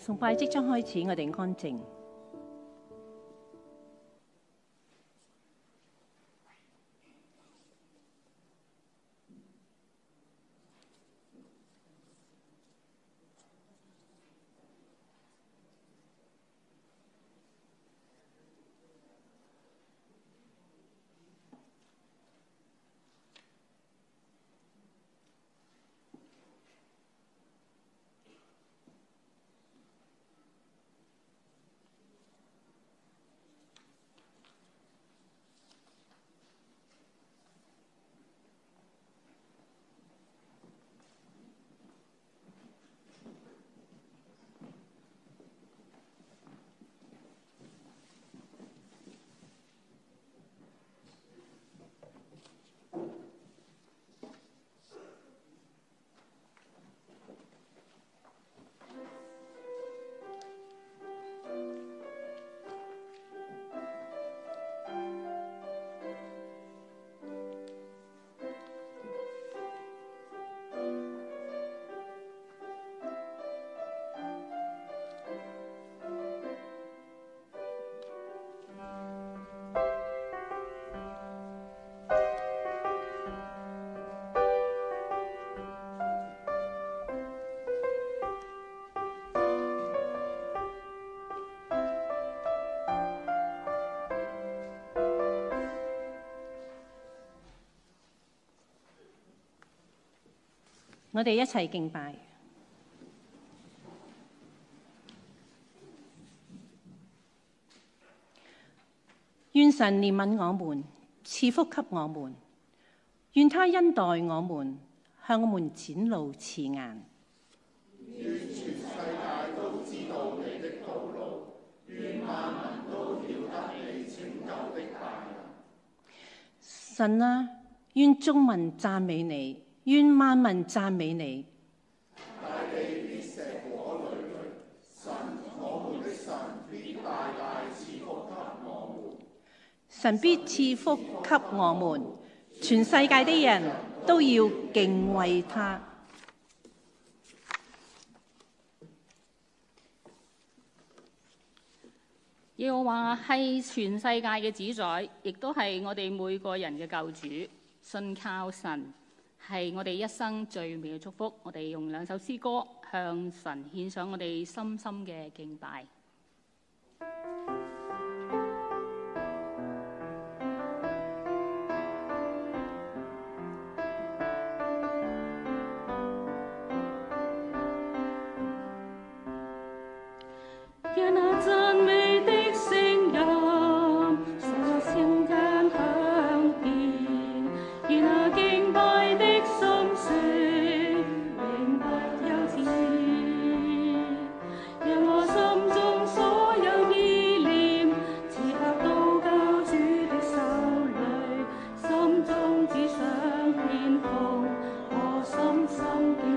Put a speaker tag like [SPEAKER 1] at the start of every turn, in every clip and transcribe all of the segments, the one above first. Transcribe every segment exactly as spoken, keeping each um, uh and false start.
[SPEAKER 1] 崇拜即將開始，我哋安靜。我哋一齊敬拜。願神憐憫我們，賜福給我們。願他恩待我們，向我們展露慈顏。
[SPEAKER 2] 願全世界都知道你的道路，願萬民都曉得你拯救的大能。
[SPEAKER 1] 神啊，願眾民讚美你。願萬民讚美你。
[SPEAKER 2] 大地必石果累累，神，我們的神必大大賜福給我們。
[SPEAKER 1] 神必賜福給我們，全世界的人都要敬畏他。
[SPEAKER 3] 耶和華係全世界嘅主宰，亦都係我哋每個人嘅救主。信靠神係我哋一生最美嘅祝福。我哋用兩首詩歌向神獻上我哋深深嘅敬拜。 讓那讚美的聲音所聲間響遍，願那敬拜的心聲永不休止。讓我心中所有意念此刻都交主的手裏，心中只想獻奉我深深敬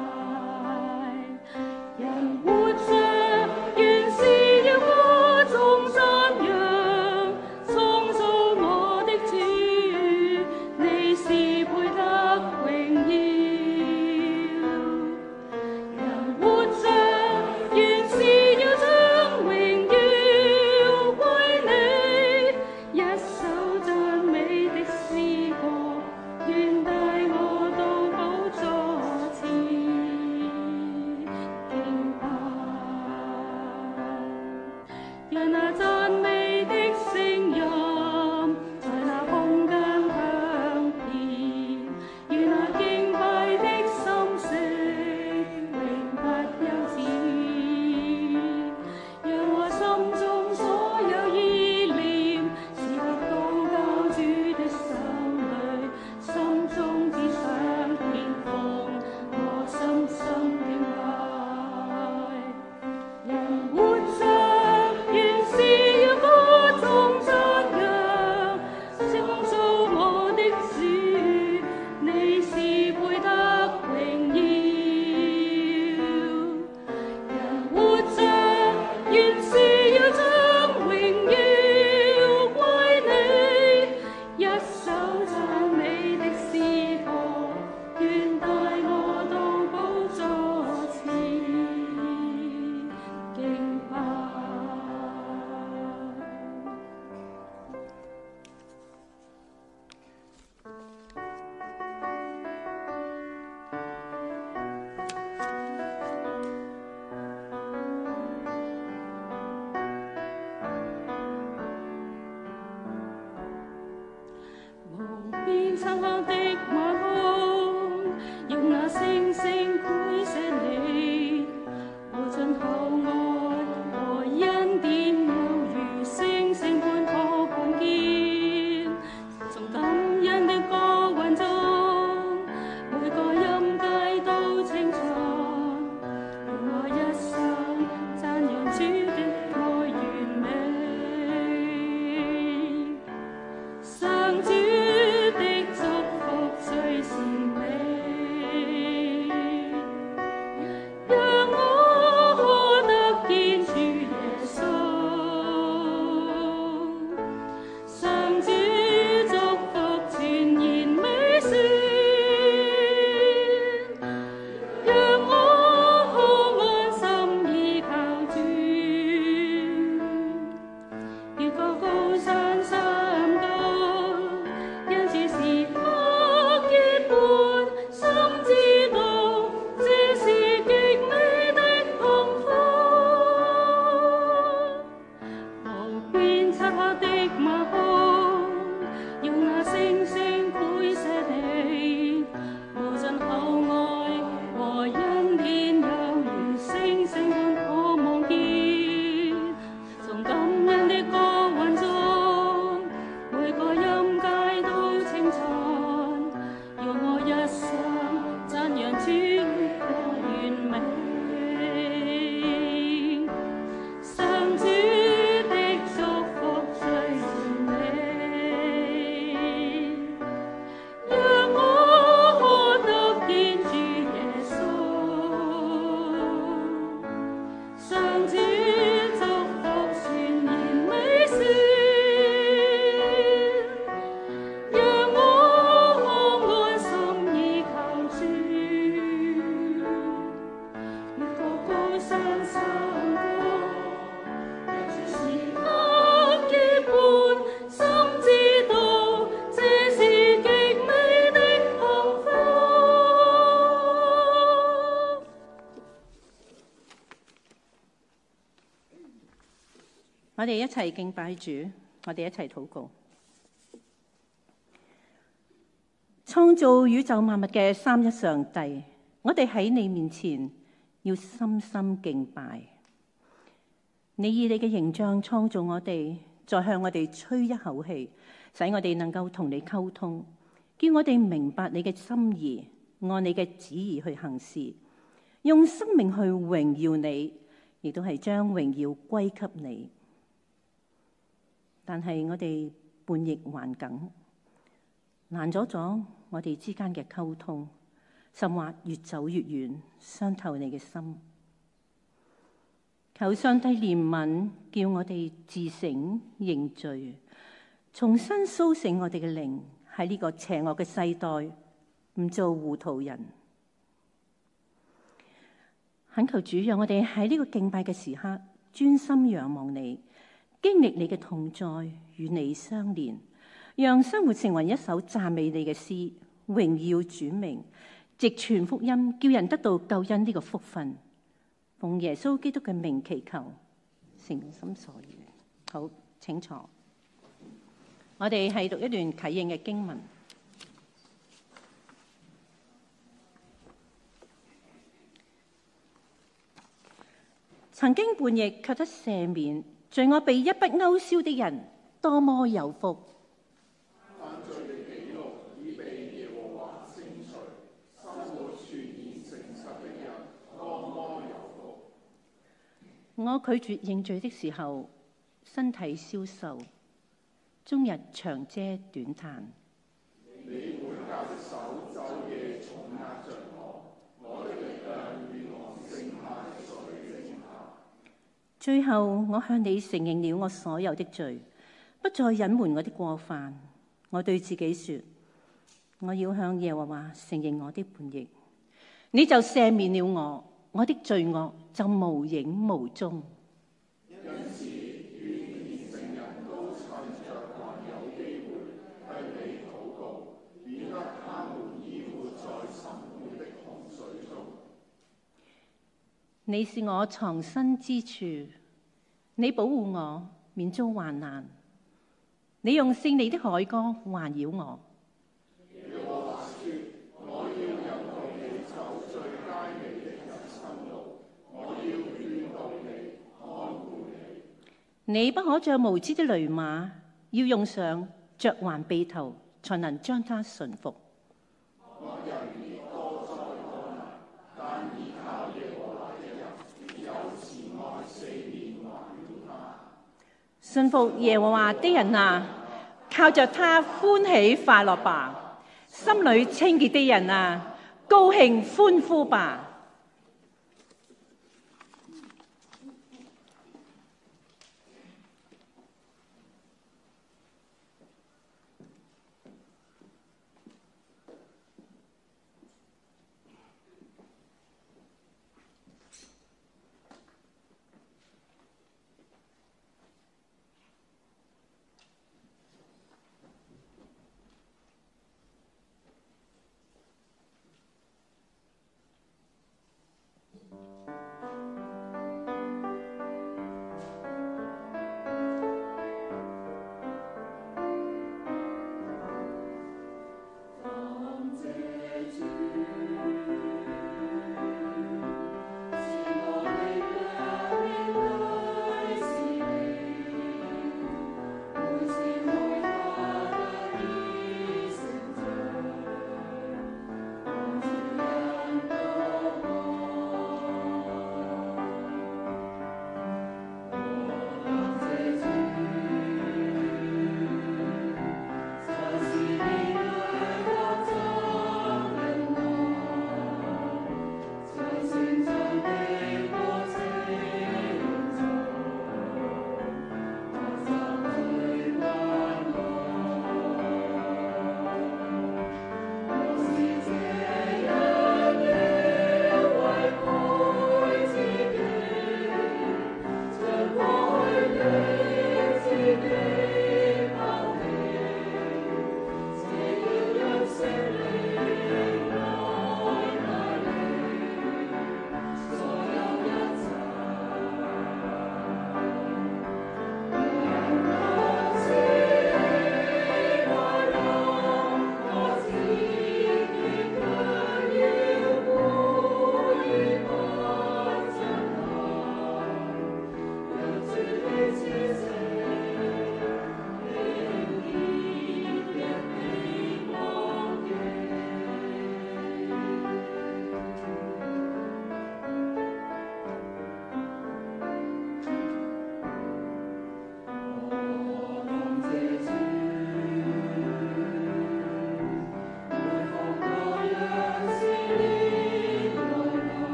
[SPEAKER 3] 拜。人活着原是要歌頌讚揚，創造我的主，你是配得榮耀。人活着原是要將榮耀歸你，一首讚美的詩歌，願帶我到寶座前敬拜。讓那讚美的聲音在那空間響遍，願那敬拜的心聲永不休止。讓我心中所有意念此刻都交主的手裏，心中只想獻奉我深深敬拜。人活着原是遍漆黑的晚空，用那星星繪寫你無盡厚愛和恩典，猶如星星般可看見。從感恩的歌韻中，每個音階都清楚，用我一生讚揚主的愛完美。上主的祝福最是美，讓我可得見主耶穌。上主祝福全然美善，讓我可安心依靠主。越過高山深谷，因主是我結伴，心知道這是極美的幸福。無邊漆黑的晚空，用那星星繪寫你無盡厚愛和恩典，猶如星星般可望見。從感恩的歌韻中，每個音階都清楚，用我一生讚揚主的完美。上主的祝福最是美，讓我可得見主耶穌。上主祝福全然美善，讓我可安心依靠主。越過高山深谷，因主是我結伴，心知道這是極美的幸福。
[SPEAKER 1] 我哋一齊敬拜主，我哋一齊禱告。創造宇宙萬物嘅三一上帝，我哋喺你面前要深深敬拜。你以你嘅形象創造我哋，再向我哋吹一口氣，使我哋能夠同你溝通，叫我哋明白你嘅心意，按你嘅旨意去行事，用生命去榮耀你，亦都係將榮耀歸給你。但係我哋叛逆頑梗，攔阻咗我哋之間嘅溝通，甚或越走越遠，傷透你嘅心。求上帝憐憫，叫我哋自省認罪，重新甦醒我哋嘅靈，喺呢個邪惡嘅世代唔做糊塗人。懇求主，讓我哋喺呢個敬拜嘅時刻，專心仰望你，經歷你嘅同在，與你相連，讓生活成為一首讚美你嘅詩，榮耀主名，藉傳福音，叫人得到救恩呢個福分。奉耶穌基督嘅名祈求，誠心所願。好，請坐。我哋係讀一段啟應嘅經文。曾經叛逆卻得赦免，罪惡被一筆勾銷的人，多麼有福！
[SPEAKER 2] 犯罪的記錄已被耶和華清除，生活全然誠實的人，多麼有福！
[SPEAKER 1] 我拒絕認罪的時候，身體消瘦，終日長嗟短嘆。
[SPEAKER 2] 你管教的手晝夜重壓着我，我的力量與我剩下水剩下。
[SPEAKER 1] 最後，我向你承認了我所有的罪，不再隱瞞我的過犯。我對自己說，我要向耶和華承認我的叛逆，你就赦免了我，我的罪惡就無影無蹤。
[SPEAKER 2] 因此，願虔誠人都趁着還有機會向你禱告，免得他們淹沒在沉悶的洪水中。
[SPEAKER 1] 你是我藏身之處，你保護我免遭患難。你用勝利的凱歌環繞我， 你不可像無知的騾馬，要用上嚼環轡頭，才能將它馴服。
[SPEAKER 2] 我人必多災多難，但依靠耶和華的人必有慈愛四面環繞他。
[SPEAKER 1] 信服耶和華的人啊，靠着他歡喜快樂吧；心裏清潔的人啊，高興歡呼吧。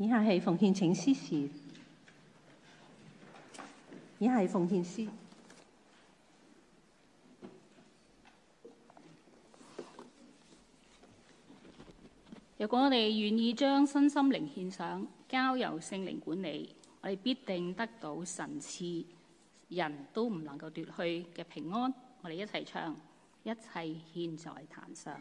[SPEAKER 1] 以下係奉獻請司事，以下係奉獻詩。
[SPEAKER 3] 如果我哋願意將身心靈獻上，交由聖靈管理，我哋必定得到神賜人都唔能夠奪去嘅平安。我哋一齊唱，一切獻在壇上。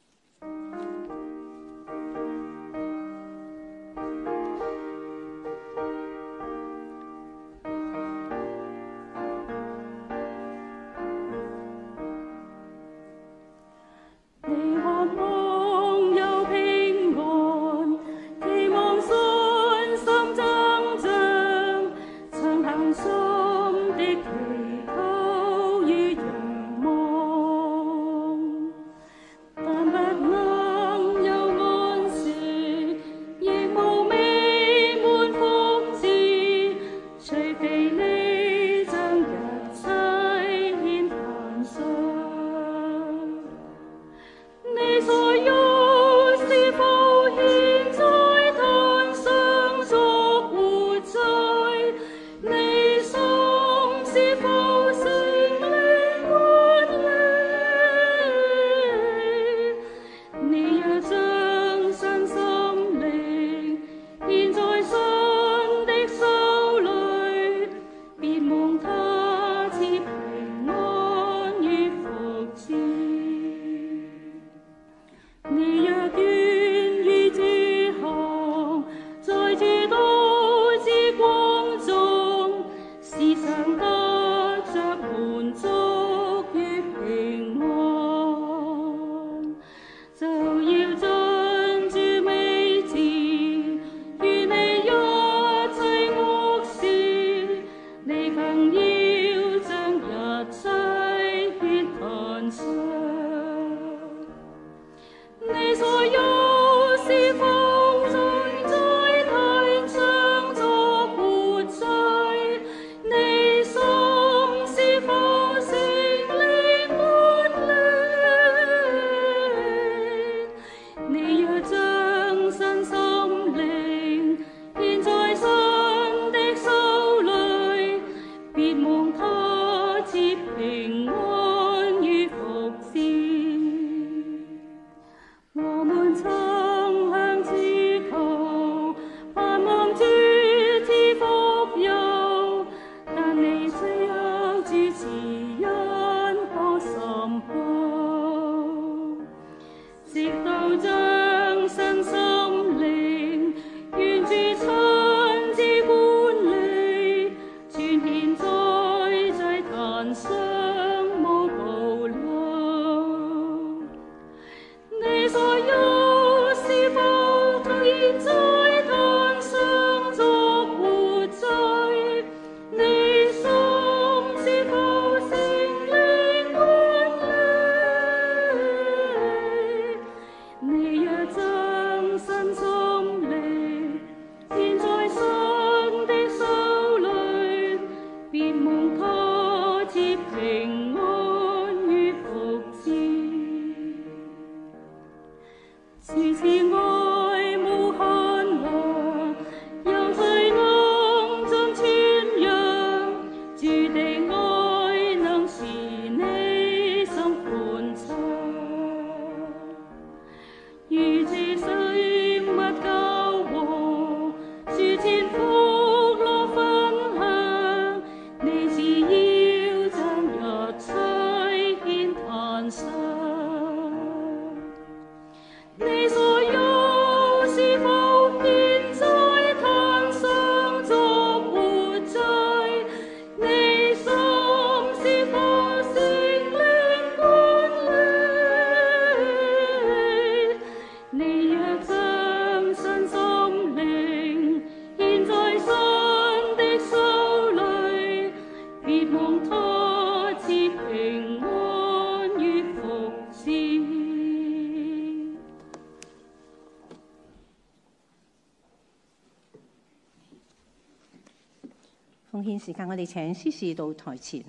[SPEAKER 1] 奉獻時間，我哋請司事到台前。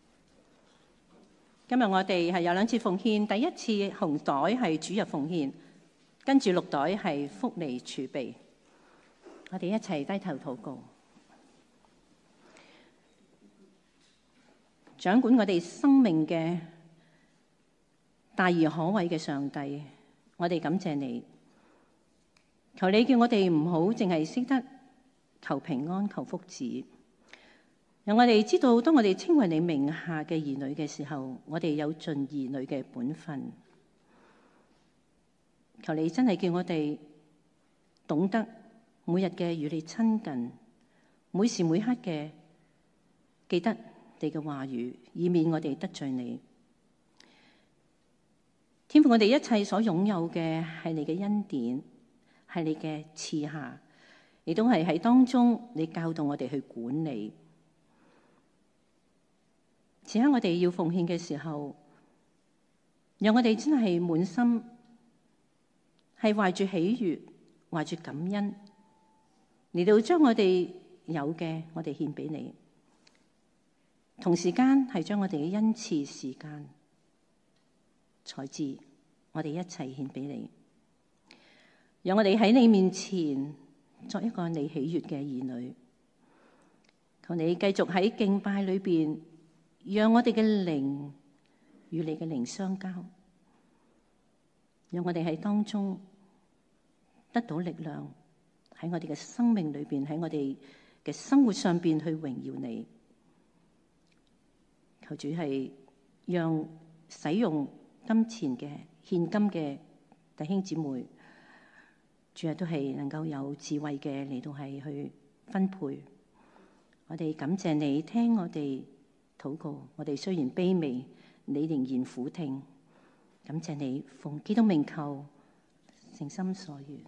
[SPEAKER 1] 今日我哋係有兩次奉獻，第一次紅袋係主日奉獻，跟住綠袋係福利儲備。 我哋一齊低頭禱告。掌管我哋生命嘅大而可畏嘅上帝，我哋感謝你。求你叫我哋唔好淨係識得求平安、求福祉，讓我哋知道，當我哋稱為你名下嘅兒女嘅時候，我哋有盡兒女嘅本分。求你真係叫我哋懂得每日嘅與你親近，每時每刻嘅記得你嘅話語，以免我哋得罪你。天父，我哋一切所擁有嘅係你嘅恩典，係你嘅賜下，亦都係喺當中你教導我哋去管理。此刻我哋要奉獻嘅時候，讓我哋真係滿心係懷住喜悅，懷住感恩，嚟到將我哋有嘅，我哋獻俾你。同時間係將我哋嘅恩賜、時間、才智，我哋一齊獻俾你。讓我哋喺你面前作一個你喜悅嘅兒女。求你繼續喺敬拜裏邊，讓我哋嘅靈與你嘅靈相交，讓我哋喺當中得到力量，喺我哋嘅生命裏邊，喺我哋嘅生活上邊去榮耀你。求主係讓使用金錢嘅獻金嘅弟兄姊妹，主啊都係能夠有智慧嘅嚟到係去分配。我哋感謝你聽我哋禱告，我哋雖然卑微，你仍然俯聽。感謝你奉基督名求，誠心所願。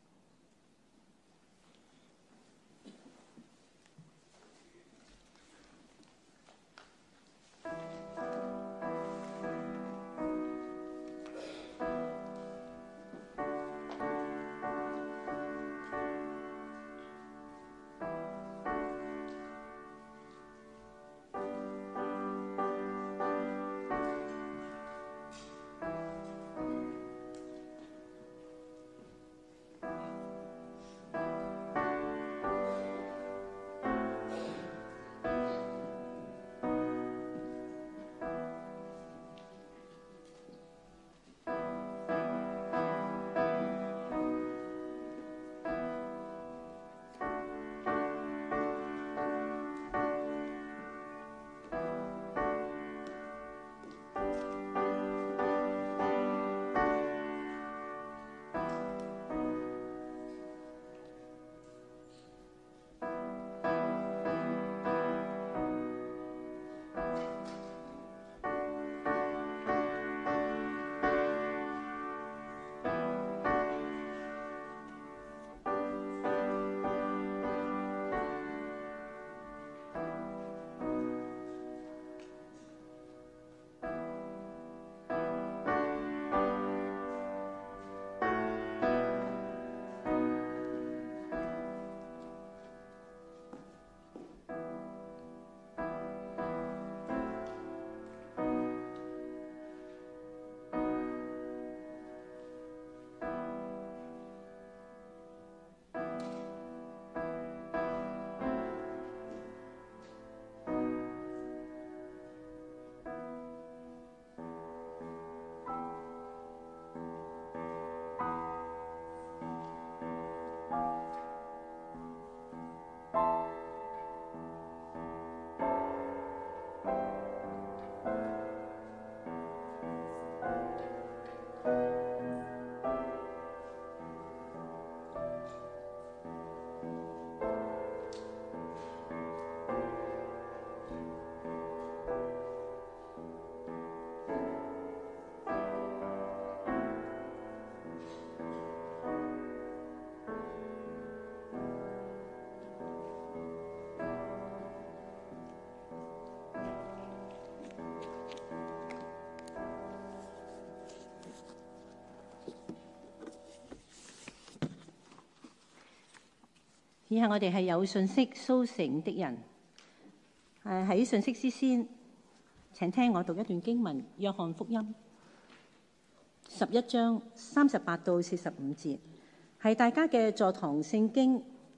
[SPEAKER 1] 以下我哋係有信息蘇醒的人。誒喺信息之先，請聽我讀一段經文《約翰福音》十一章三十八到四十五節，係大家嘅座堂聖經。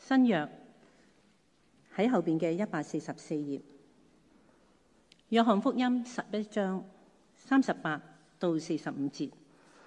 [SPEAKER 1] 新約喺後邊嘅一百四十四頁，約翰福音十一章三十八到四十五節。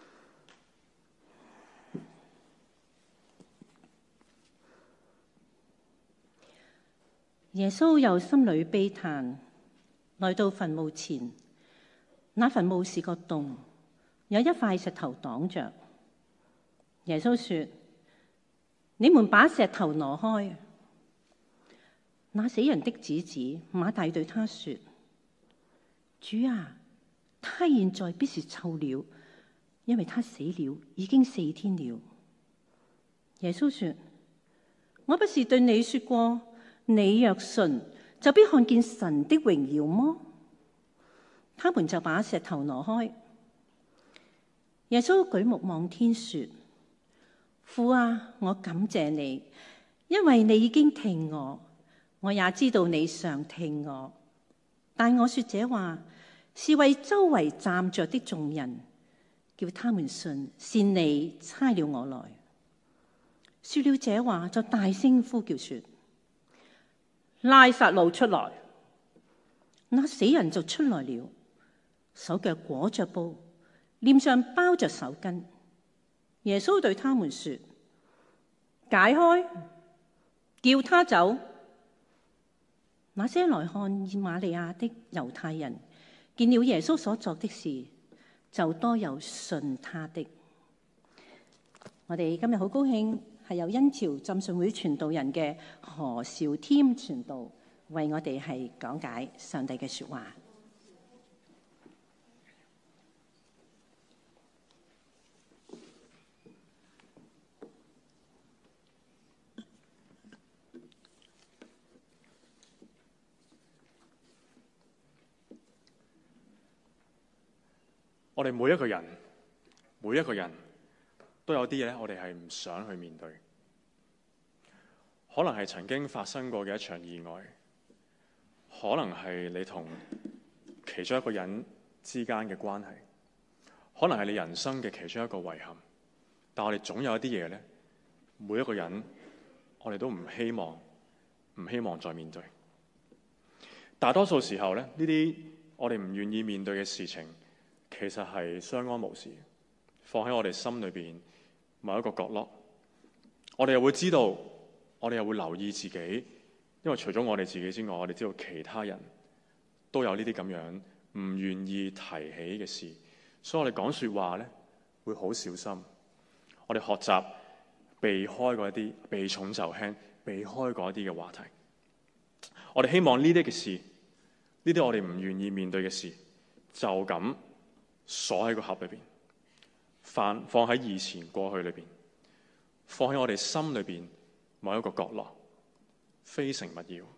[SPEAKER 1] 耶穌又心裏悲嘆，來到墳墓前，那墳墓是個洞，有一塊石頭擋着。耶穌說：你們把石頭挪開。那死人的姊姊馬大對他說：主啊，他現在必是臭了，因為他死了已經四天了。耶穌說：我不是對你說過，你若信，就必看見神的榮耀麼？他們就把石頭挪開。耶穌舉目望天說：父啊，我感謝你，因為你已經聽我，我也知道你常聽我。但我說這話，是為周圍站着的眾人，叫他們信是你差了我來。說了這話，就大聲呼叫說：拉撒路出來！那死人就出來了，手腳裹着布，臉上包着手巾。耶穌對他們說：解開，叫他走。那些來看以馬利亞的猶太人見了耶穌所作的事，就多有信他的。我哋今日好高興係有恩潮浸信會傳道人嘅何兆添傳道為我哋係講解上帝嘅說話。
[SPEAKER 4] 我哋每一個人，每一個人都有啲嘢咧，我哋係唔想去面對。可能係曾經發生過嘅一場意外，可能係你同其中一個人之間嘅關係，可能係你人生嘅其中一個遺憾。但我哋總有一啲嘢咧，每一個人我哋都唔希望，唔希望再面對。大多數時候咧，呢啲我哋唔願意面對嘅事情，其實係相安無事，放喺我哋心裏邊某一個角落。我哋又會知道，我哋又會留意自己，因為除咗我哋自己之外，我哋知道其他人都有呢啲咁樣唔願意提起嘅事，所以我哋講說話咧會好小心。我哋學習避開嗰一啲避重就輕，避開嗰一啲嘅話題。我哋希望呢啲嘅事，呢啲我哋唔願意面對嘅事，就咁鎖喺個盒裏邊，放放喺以前過去裏邊，放喺我哋心裏邊某一個角落，非誠勿擾。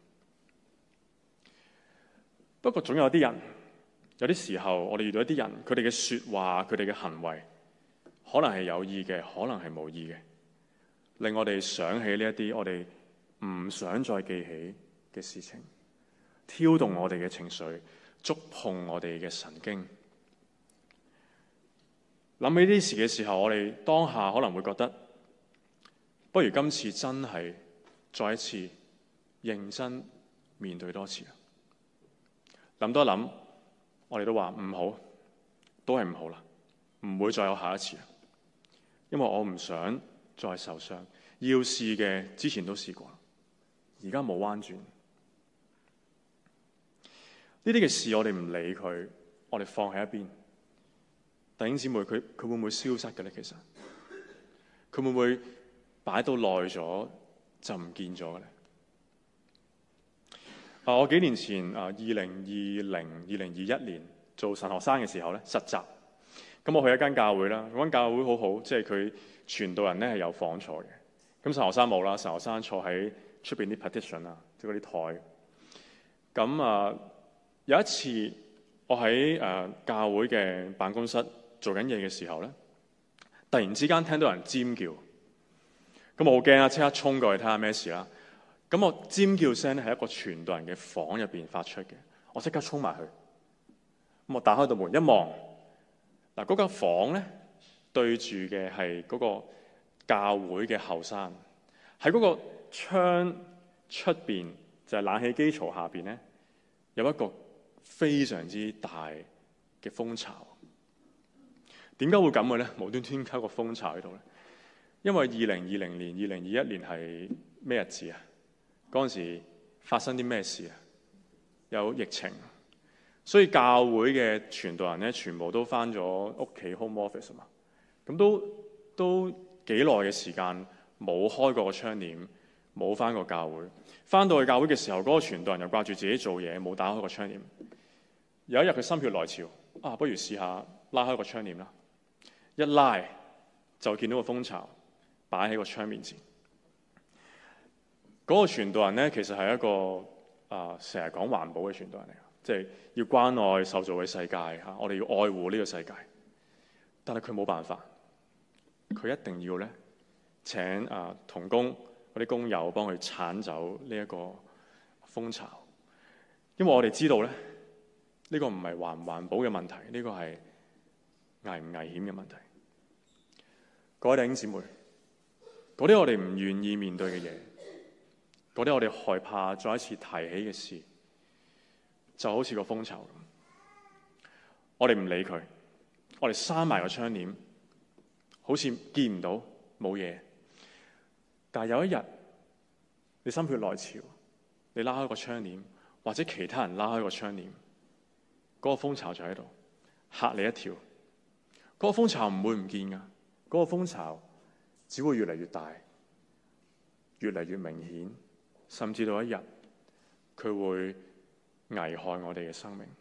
[SPEAKER 4] 不過總有啲人，有啲時候我哋遇到一啲人，佢哋嘅說話，佢哋嘅行為，可能係有意嘅，可能係無意嘅，令我哋想起呢一啲我哋唔想再記起嘅事情，挑動我哋嘅情緒，觸碰我哋嘅神經。諗起呢啲事嘅時候，我哋當下可能會覺得，不如今次真係再一次認真面對多次。諗多諗，我哋都話唔好，都係唔好啦，唔會再有下一次。因為我唔想再受傷，要試嘅之前都試過，而家冇彎轉。呢啲嘅事我哋唔理佢，我哋放喺一邊。弟兄姊妹，佢佢會唔會消失嘅咧？其實佢會唔會擺到耐咗就唔見咗嘅咧？啊！我幾年前啊，二零二零、二零二一年做神學生嘅時候咧，實習。咁我去一間教會啦，嗰間教會好好，即係佢傳道人咧係有房坐嘅。咁神學生冇啦，神學生坐喺出邊啲 partition 啊，即係嗰啲台。咁啊，有一次我喺誒、呃、教會嘅辦公室做緊嘢嘅時候咧，突然之間聽到人尖叫，咁我好驚啊！即刻衝過去睇下咩事啦。咁我尖叫聲咧係一個傳道人嘅房入邊發出嘅，我即刻衝埋去。咁我打開道門一望，嗱，嗰間房咧對住嘅係嗰個教會嘅後山，喺嗰個窗出邊就係冷氣機槽下邊咧，有一個非常之大嘅蜂巢。點解會咁嘅咧？無端端加個蜂巢喺度咧？因為二零二零年、二零二一年係咩日子啊？嗰陣時發生啲咩事啊？有疫情，所以教會嘅傳道人咧，全部都返咗屋企 home office 啊嘛。咁都都幾耐嘅時間冇開過個窗簾，冇返過教會。返到去教會嘅時候，嗰、那個傳道人又掛住自己做嘢，冇打開個窗簾。有一日佢心血來潮，啊，不如試下拉開個窗簾啦！一拉就見到個蜂巢擺喺個窗面前。嗰、那個傳道人咧，其實係一個啊，成日講環保嘅傳道人嚟，即係要關愛受造嘅世界嚇，我哋要愛護呢個世界。但係佢冇辦法，佢一定要咧請啊同工嗰啲工友幫佢剷走呢一個蜂巢，因為我哋知道咧，呢、這個唔係環唔環保嘅問題，呢、這個係危唔危險嘅問題。各位弟兄姊妹，嗰啲我哋唔願意面對嘅嘢，嗰啲我哋害怕再一次提起嘅事，就好似個蜂巢咁，我哋唔理佢，我哋閂埋個窗簾，好似見唔到冇嘢。但係有一日，你心血來潮，你拉開個窗簾，或者其他人拉開個窗簾，嗰個蜂巢就喺度嚇你一跳。嗰個蜂巢唔會唔見㗎，嗰個蜂巢只會越嚟越大，越嚟越明顯，甚至到一日佢會危害我哋嘅生命。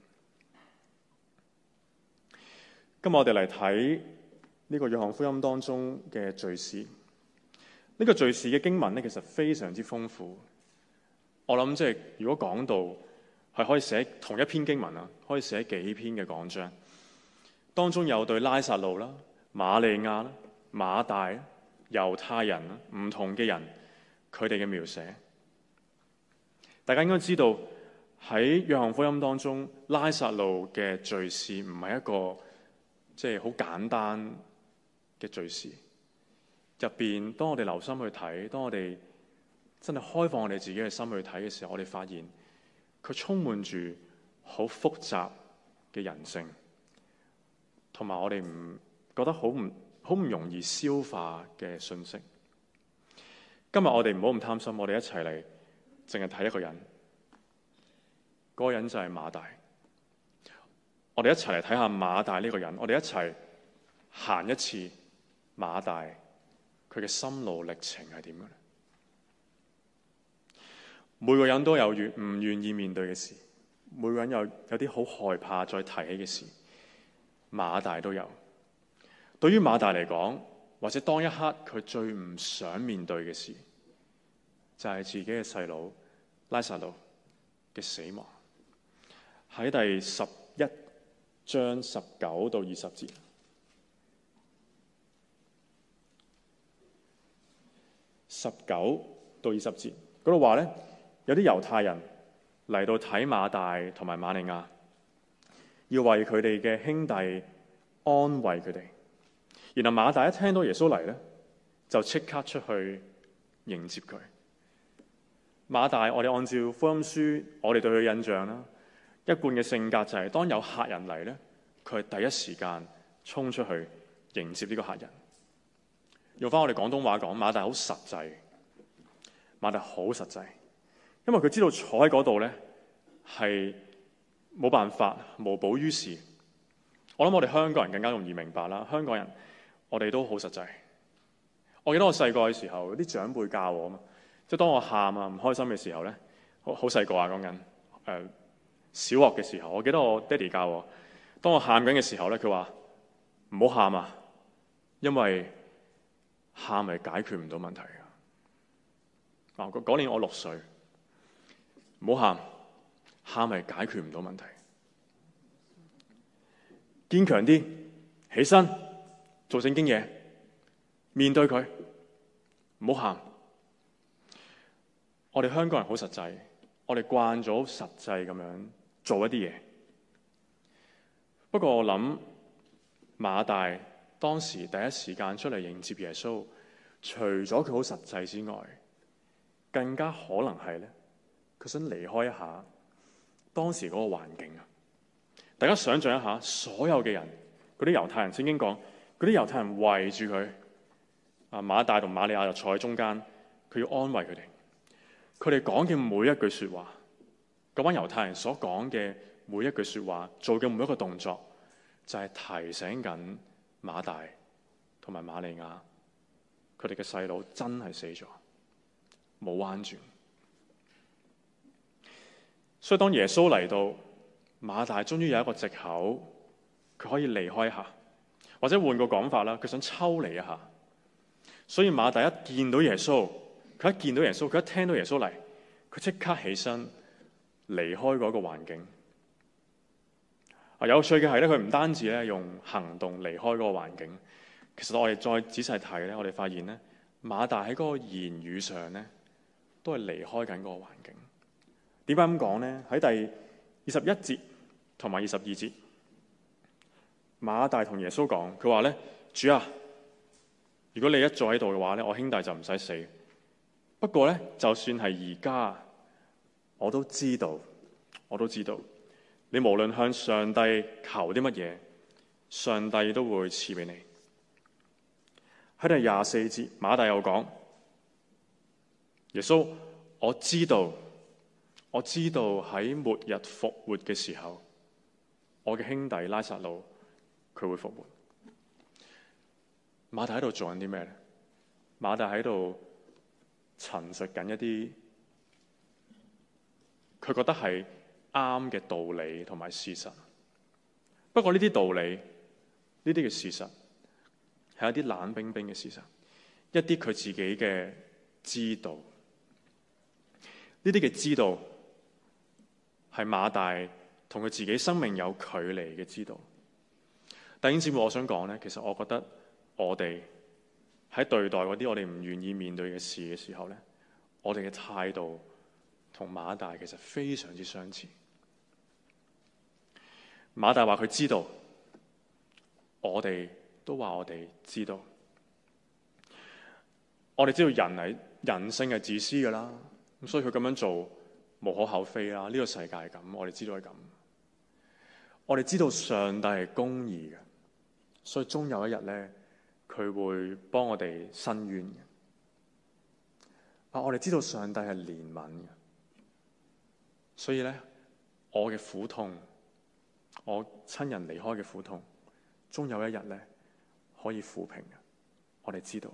[SPEAKER 4] 今日我哋嚟睇呢個約翰福音當中嘅敘事。呢個敘事嘅經文咧，其實非常之豐富。我諗即係如果講到係可以寫同一篇經文啊，可以寫幾篇嘅講章。當中有對拉撒路啦、瑪利亞啦、馬大、猶太人啦，唔同嘅人佢哋嘅描寫。大家應該知道喺約翰福音當中，拉撒路嘅敘事唔係一個即係好簡單嘅敘事。入邊，當我哋留心去睇，當我哋真係開放我哋自己嘅心去睇嘅時候，我哋發現佢充滿住好複雜嘅人性，同埋我哋唔覺得好唔好唔容易消化嘅信息。今日我哋唔好咁貪心，我哋一齊嚟淨係睇一個人，嗰個人就係馬大。我哋一齊嚟睇下馬大呢個人，我哋一齊行一次馬大。佢嘅心路歷程係點嘅咧？每個人都有願唔願意面對嘅事，每個人有有啲好害怕再提起嘅事。馬大都有。對於馬大嚟講，或者當一刻佢最唔想面對嘅事，就係自己嘅細佬拉撒路嘅死亡。喺第十一章十九到二十節。十九到二十節嗰度話咧，有啲猶太人嚟到睇馬大同埋馬利亞，要為佢哋嘅兄弟安慰佢哋。然後馬大一聽到耶穌嚟咧，就即刻出去迎接佢。馬大，我哋按照福音書，我哋對佢印象啦，一貫嘅性格就係、是、當有客人嚟咧，佢係第一時間衝出去迎接呢個客人。用翻我哋廣東話講，馬大好實際，馬大好實際，因為佢知道坐喺嗰度咧係冇辦法無補於事。我諗我哋香港人更加容易明白啦。香港人我哋都好實際。我記得我細個嘅時候，啲長輩教我啊嘛，即係當我喊啊唔開心嘅時候咧，好好細個啊，講緊誒小學嘅時候，我記得我爹哋教我，當我喊緊嘅時候咧，佢話唔好喊啊，因為喊係解決唔到問題嘅。啊，嗰年我六歲，唔好喊，喊係解決唔到問題。堅強啲，起身，做正經嘢，面對佢，唔好喊。我哋香港人好實際，我哋慣咗實際咁樣做一啲嘢。不過我諗馬大當時第一時間出嚟迎接耶穌，除咗佢好實際之外， 更加可能係咧，佢想離開一下當時嗰個環境啊！大家想象一下，所有嘅人，嗰啲猶太人，聖經講嗰啲猶太人圍住佢，啊馬大同瑪利亞就坐喺中間，佢要安慰佢哋。佢哋講嘅每一句説話，嗰班猶太人所講嘅每一句説話，做嘅每一個動作，就係提醒緊馬大同埋瑪利亞，佢哋嘅細佬真係死咗，冇彎轉。所以當耶穌嚟到，馬大終於有一個藉口，佢可以離開一下，或者換個講法啦，佢想抽離一下。所以馬大一見到耶穌，佢一見到耶穌，佢一聽到耶穌嚟，佢即刻起身離開嗰個環境。啊，有趣嘅係咧，佢唔單止咧用行動離開嗰個環境，其實我哋再仔細睇咧，我哋發現咧，馬大喺嗰個言語上咧，都係離開緊嗰個環境。點解咁講咧？喺第二十一節同埋二十二節，馬大同耶穌講，佢話咧：主啊，如果你一坐喺度嘅話咧，我兄弟就唔使死。不過咧，就算係而家，我都知道，我都知道，你無論向上帝求啲乜嘢，上帝都會賜俾你。喺第廿四節，馬大又講：耶穌，我知道，我知道喺末日復活嘅時候，我嘅兄弟拉撒路佢會復活。馬大喺度做緊啲咩咧？馬大喺度陳述緊一啲佢覺得係啱嘅道理同埋事實。不過呢啲道理，呢啲嘅事實係一啲冷冰冰嘅事實，一啲佢自己嘅知道。呢啲嘅知道係馬大同佢自己生命有距離嘅知道。弟兄姊妹，我想講咧，其實我覺得我哋喺對待嗰啲我哋唔願意面對嘅事嘅時候咧，我哋嘅態度同馬大其實非常之相似。馬大話佢知道，我哋都話我哋知道。我哋知道人係人性係自私㗎啦，咁所以佢咁樣做無可厚非啦。呢個世界係咁，我哋知道係咁。我哋知道上帝係公義嘅，所以終有一日咧，佢會幫我哋伸冤嘅。啊，我哋知道上帝係憐憫嘅，所以咧，我嘅苦痛，我親人離開嘅苦痛，終有一日咧可以撫平嘅。我哋知道，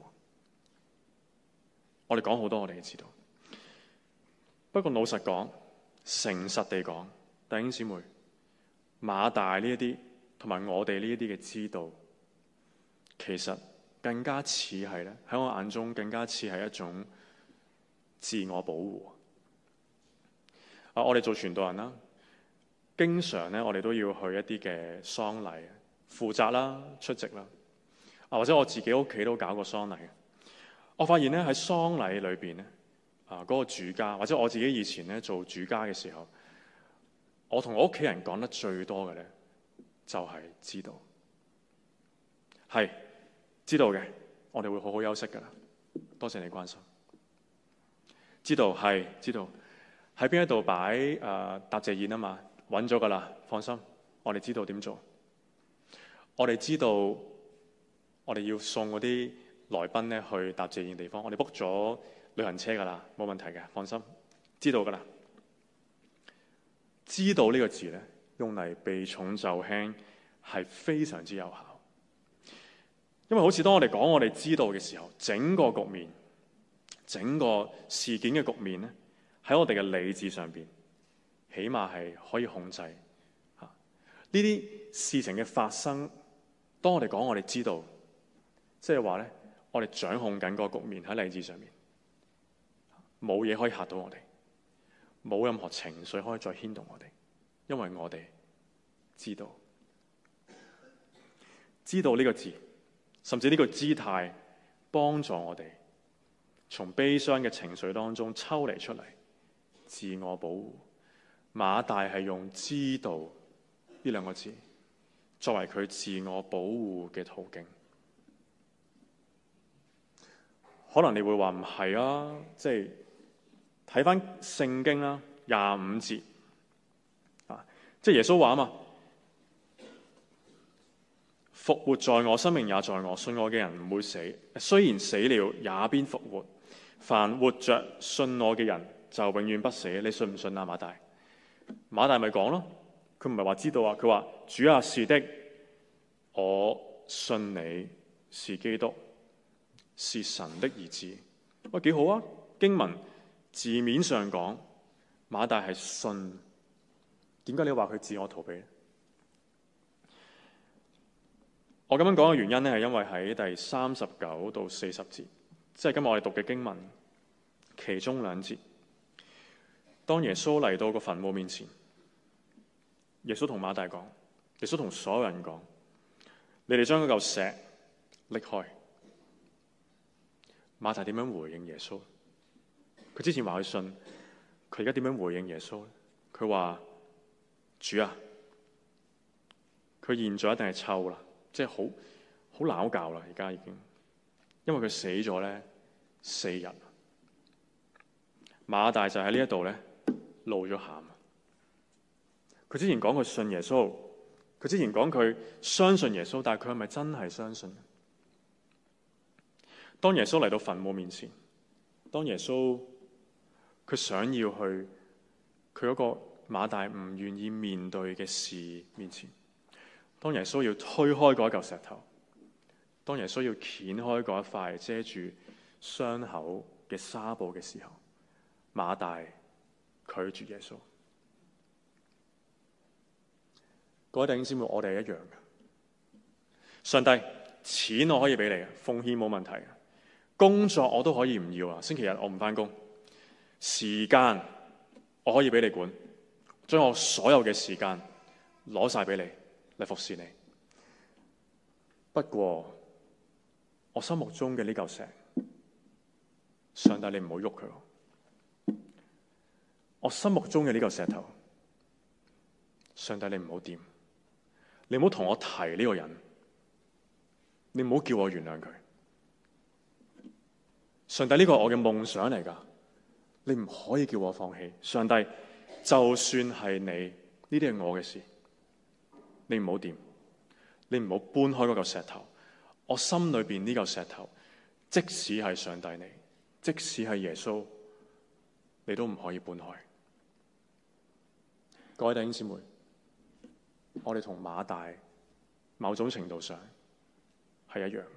[SPEAKER 4] 我哋講好多，我哋知道。不過老實講，誠實地講，弟兄姊妹，馬大呢一啲同埋我哋呢一啲嘅知道，其實更加似係咧，喺我眼中更加似係一種自我保護。啊，我哋做傳道人啦，經常咧我哋都要去一啲嘅喪禮負責啦、出席啦。啊，或者我自己屋企都搞過喪禮。我發現咧喺喪禮裏邊咧，啊嗰個主家或者我自己以前咧做主家嘅時候，我同我屋企人講得最多嘅咧，就係知道，係知道嘅，我哋會好好休息噶啦。多謝你關心。知道係知道喺邊一度擺誒答謝宴啊嘛，揾咗噶啦，放心，我哋知道點做。我哋知道我哋要送嗰啲來賓咧去答謝宴地方，我哋 book 咗旅行車噶啦，冇問題嘅，放心，知道噶啦。知道呢個字咧，用嚟避重就輕係非常之有效。因為好似當我哋講我哋知道嘅時候，整個局面、整個事件嘅局面咧，喺我哋嘅理智上邊，起碼係可以控制嚇。呢啲事情嘅發生，當我哋講我哋知道，即係話咧，我哋掌控緊個局面喺理智上面，冇嘢可以嚇到我哋，冇任何情緒可以再牽動我哋，因為我哋知道。知道呢個字，甚至呢個姿態，幫助我哋從悲傷嘅情緒當中抽離出嚟，自我保護。馬大係用知道呢兩個字作為佢自我保護嘅途徑。可能你會話唔係啊，即係睇翻聖經啦，廿五節啊，即係耶穌話啊嘛，復活在我，生命也在我，信我嘅人唔會死，雖然死了也必復活。凡活着信我嘅人就永遠不死。你信唔信啊？馬大馬大咪講咯，佢唔係話知道啊，佢話主啊，是的，我信你是基督，是神的兒子。喂，幾好啊！經文字面上講馬大係信，點解你話佢自我逃避呢？我咁樣講嘅原因咧，係因為喺第三十九到四十節，即係今日我哋讀嘅經文其中兩節，當耶穌嚟到個墳墓面前，耶穌同馬大講，耶穌同所有人講，你哋將嗰嚿石拎開。馬大點樣回應耶穌？佢之前話佢信，佢而家點樣回應耶穌咧？佢話主啊，佢現在一定係臭啦，即係好好撈教啦，而家已經，因為佢死咗咧四日。馬大就喺呢一度咧露咗餡。佢之前講佢信耶穌，佢之前講佢相信耶穌，但係佢係咪真係相信？當耶穌嚟到墳墓面前，當耶穌佢想要去佢嗰個馬大唔願意面對嘅事面前，當耶穌要推開嗰一嚿石頭，當耶穌要掀開嗰一塊遮住傷口嘅紗布嘅時候，馬大拒絕耶穌。各位弟兄姊妹，我哋係一樣嘅。上帝，錢我可以俾你，奉獻冇問題，工作我都可以唔要啊。星期日我唔返工，時間我可以俾你管，將我所有嘅時間攞晒俾你嚟服侍你。不過我心目中嘅呢嚿石，上帝你唔好喐佢。我心目中嘅呢嚿石頭，上帝你唔好掂，你唔好同我提呢個人，你唔好叫我原諒佢。上帝，呢個係我嘅夢想嚟噶，你唔可以叫我放棄。上帝，就算係你，呢啲係我嘅事，你唔好掂，你唔好搬開嗰嚿石頭。我心裏邊呢嚿石頭，即使係上帝你，即使係耶穌，你都唔可以搬開。各位弟兄姊妹，我哋同馬大某種程度上係一樣，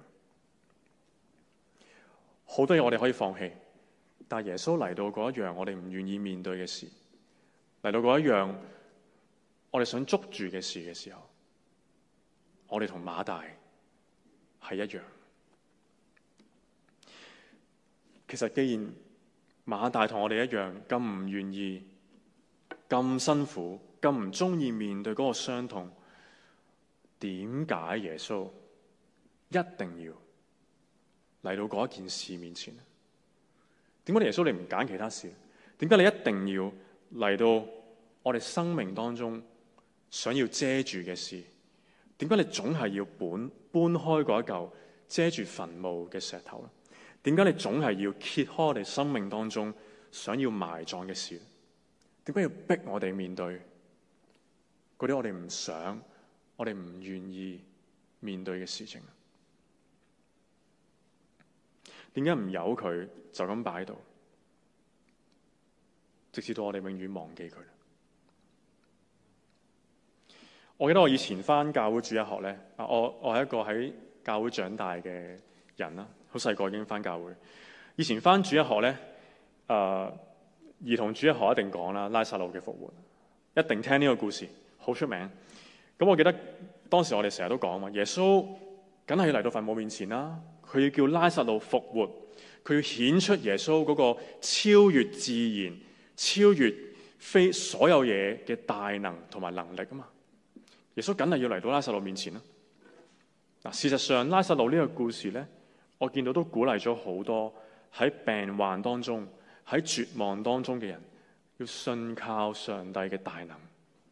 [SPEAKER 4] 好多嘢我哋可以放棄，但係耶穌嚟到嗰一樣我哋唔願意面對嘅事，嚟到嗰一樣我哋想捉住嘅事嘅時候，我哋同馬大係一樣。其實既然馬大同我哋一樣咁唔願意、咁辛苦、咁唔中意面對嗰個傷痛，點解耶穌一定要嚟到嗰一件事面前？點解耶穌你唔揀其他事？點解你一定要嚟到我哋生命當中想要遮住嘅事？點解你總係要搬搬開嗰一嚿遮住墳墓嘅石頭咧？點解你總係要揭開我哋生命當中想要埋葬嘅事？點解要逼我哋面對嗰啲我哋唔想、我哋唔願意面對嘅事情？點解唔由佢就咁擺喺度，直至到我哋永遠忘記佢？我記得我以前返教會主日學咧，啊，我我係一個喺教會長大嘅人啦，好細個已經返教會。以前返主日學咧，誒、呃，兒童主日學一定講啦，拉撒路嘅復活，一定聽呢個故事，好出名。咁我記得當時我哋成日都講嘛，耶穌梗係要嚟到墳墓面前啦，佢要叫拉撒路復活，佢要顯出耶穌嗰個超越自然、超越非所有嘢嘅大能同埋能力啊嘛。耶穌梗係要嚟到拉撒路面前啦。嗱，事實上拉撒路呢個故事咧，我見到都鼓勵咗好多喺病患當中、喺絕望當中嘅人，要信靠上帝嘅大能。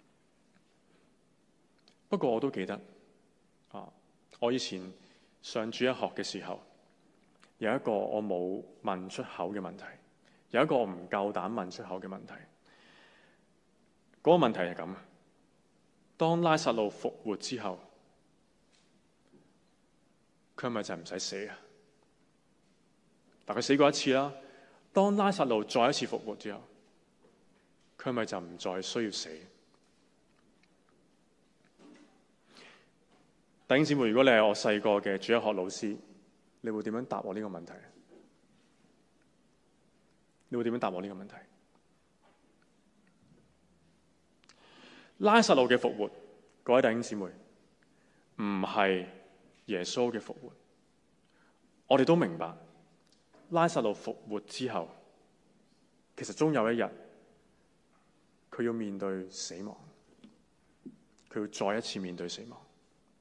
[SPEAKER 4] 不過我都記得啊，我以前上主日學嘅時候，有一個我冇問出口嘅問題， 有一個我唔夠膽問出口嘅問題。嗰個問題係咁：當拉撒路復活之後，佢係咪就唔使死啊？但佢死過一次啦。當拉撒路再一次復活之後，佢係咪就唔再需要死？弟兄姊妹，如果你係我細個嘅主日學老師，你會點樣答我呢個問題？你會點樣答我呢個問題？拉撒路嘅復活，各位弟兄姊妹，唔係耶穌嘅復活。我哋都明白，拉撒路復活之後，其實終有一日，佢要面對死亡，佢要再一次面對死亡。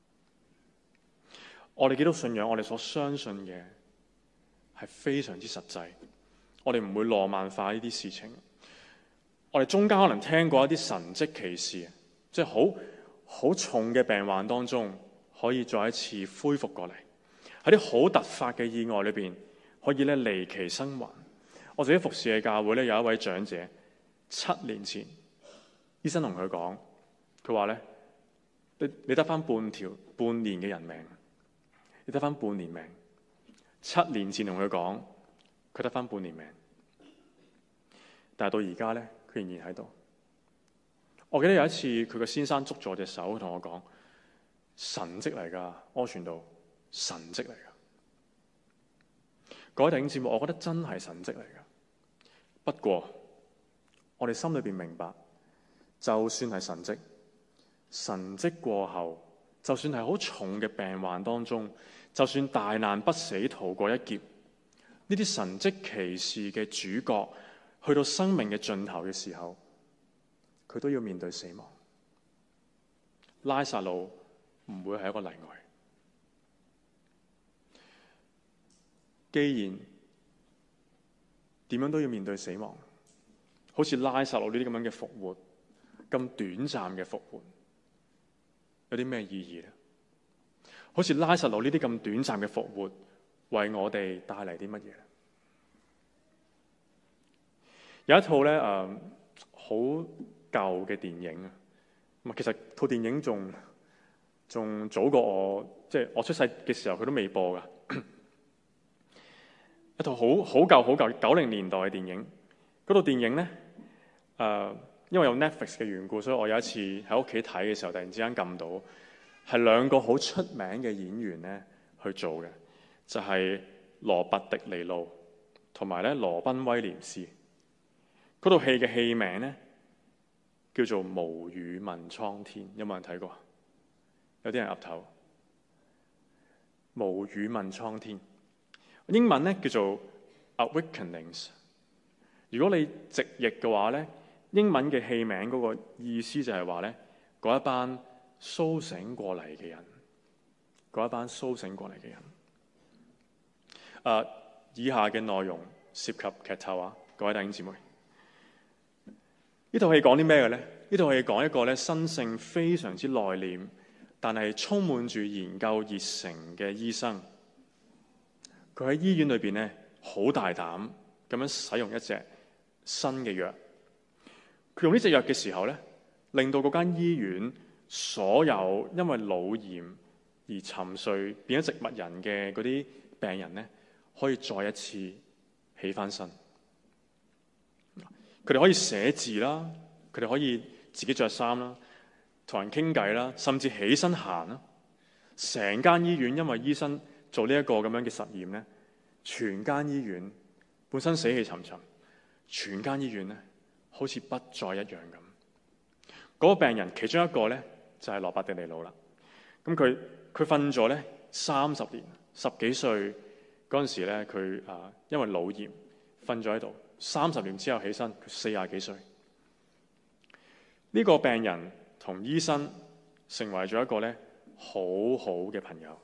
[SPEAKER 4] 我哋基督信仰，我哋所相信嘅係非常之實際，我哋唔會浪漫化呢啲事情。我哋中間可能聽過一啲神蹟奇事，即係好好重嘅病患當中，可以再一次恢復過嚟；喺啲好突發嘅意外裏邊，可以咧離奇生還。我自己服侍嘅教會咧，有一位長者，七年前醫生同佢講，佢話咧：你你得翻半條半年嘅人命。你得翻半年命，七年前同佢講，佢得翻半年命，但係到而家咧，佢仍然喺度。我記得有一次，佢個先生捉住我隻手，同我講：神蹟嚟㗎，柯傳道，神蹟嚟㗎。各位弟兄姊妹，我覺得真係神蹟嚟㗎。不過，我哋心裏邊明白，就算係神蹟，神蹟過後，就算係好重嘅病患當中，就算大難不死逃過一劫，呢啲神蹟奇事嘅主角，去到生命嘅盡頭嘅時候，佢都要面對死亡。拉撒路唔會係一個例外。既然點樣都要面對死亡，好似拉撒路呢啲咁樣嘅復活，咁短暫嘅復活，有啲咩意義呢？好似拉撒路呢啲咁短暫嘅復活，為我哋帶嚟啲乜嘢？有一套咧誒好舊嘅電影啊，咁其實套電影仲仲早過我，即係我出世嘅時候佢都未播噶。一套好好舊好舊九零年代嘅電影，嗰套電影咧誒、呃，因為有 Netflix 嘅緣故，所以我有一次喺屋企睇嘅時候，突然之間撳到。係兩個好出名嘅演員咧去做嘅，就係、是、羅拔迪尼路同埋咧羅賓威廉斯。嗰套戲嘅戲名咧叫做《無語問蒼天》，有冇人睇過？有啲人岌頭。《無語問蒼天》英文咧叫做《Awakenings》。如果你直譯嘅話咧，英文嘅戲名嗰個意思就係話咧嗰一班甦醒過嚟嘅人，嗰一班甦醒過嚟嘅人。誒、uh，以下嘅內容涉及劇透啊，各位弟兄姊妹。呢套戲講啲咩嘅咧？呢套戲講一個咧生性非常之內斂，但係充滿住研究熱誠嘅醫生。佢喺醫院裏邊咧好大膽咁樣使用一隻新嘅藥。佢用呢隻藥嘅時候咧，令到嗰間醫院所有因為腦炎而沉睡變咗植物人嘅嗰啲病人咧，可以再一次起翻身。佢哋可以寫字啦，佢哋可以自己着衫啦，同人傾偈啦，甚至起身行啦。成間醫院因為醫生做呢一個咁樣嘅實驗咧，全間醫院本身死氣沉沉，全間醫院咧好似不再一樣咁。嗰個病人其中一個咧就係羅伯迪尼路啦。咁佢佢瞓咗咧三十年，十幾歲嗰陣時咧，佢啊因為腦炎瞓咗喺度，三十年之後起身，佢四廿幾歲。呢個病人同醫生成為咗一個咧好好嘅朋友。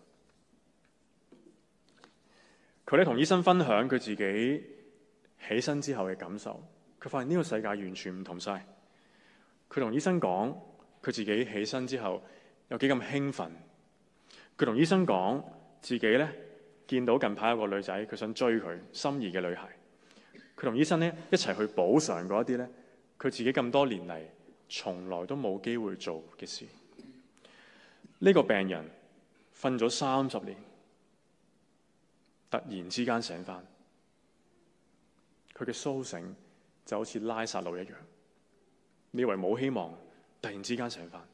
[SPEAKER 4] 佢咧同醫生分享佢自己起身之後嘅感受，佢發現呢個世界完全唔同晒。佢同醫生講佢自己起身之後有幾咁興奮。佢同醫生講自己咧見到近排有個女仔，佢想追佢心儀嘅女孩。 佢同醫生咧一齊去補償嗰一啲咧，佢自己咁多年嚟從來都冇機會做嘅事。呢個病人瞓咗三十年，突然之間醒返，佢嘅甦醒就好似拉撒路一樣。你以為冇希望，突然之間醒返。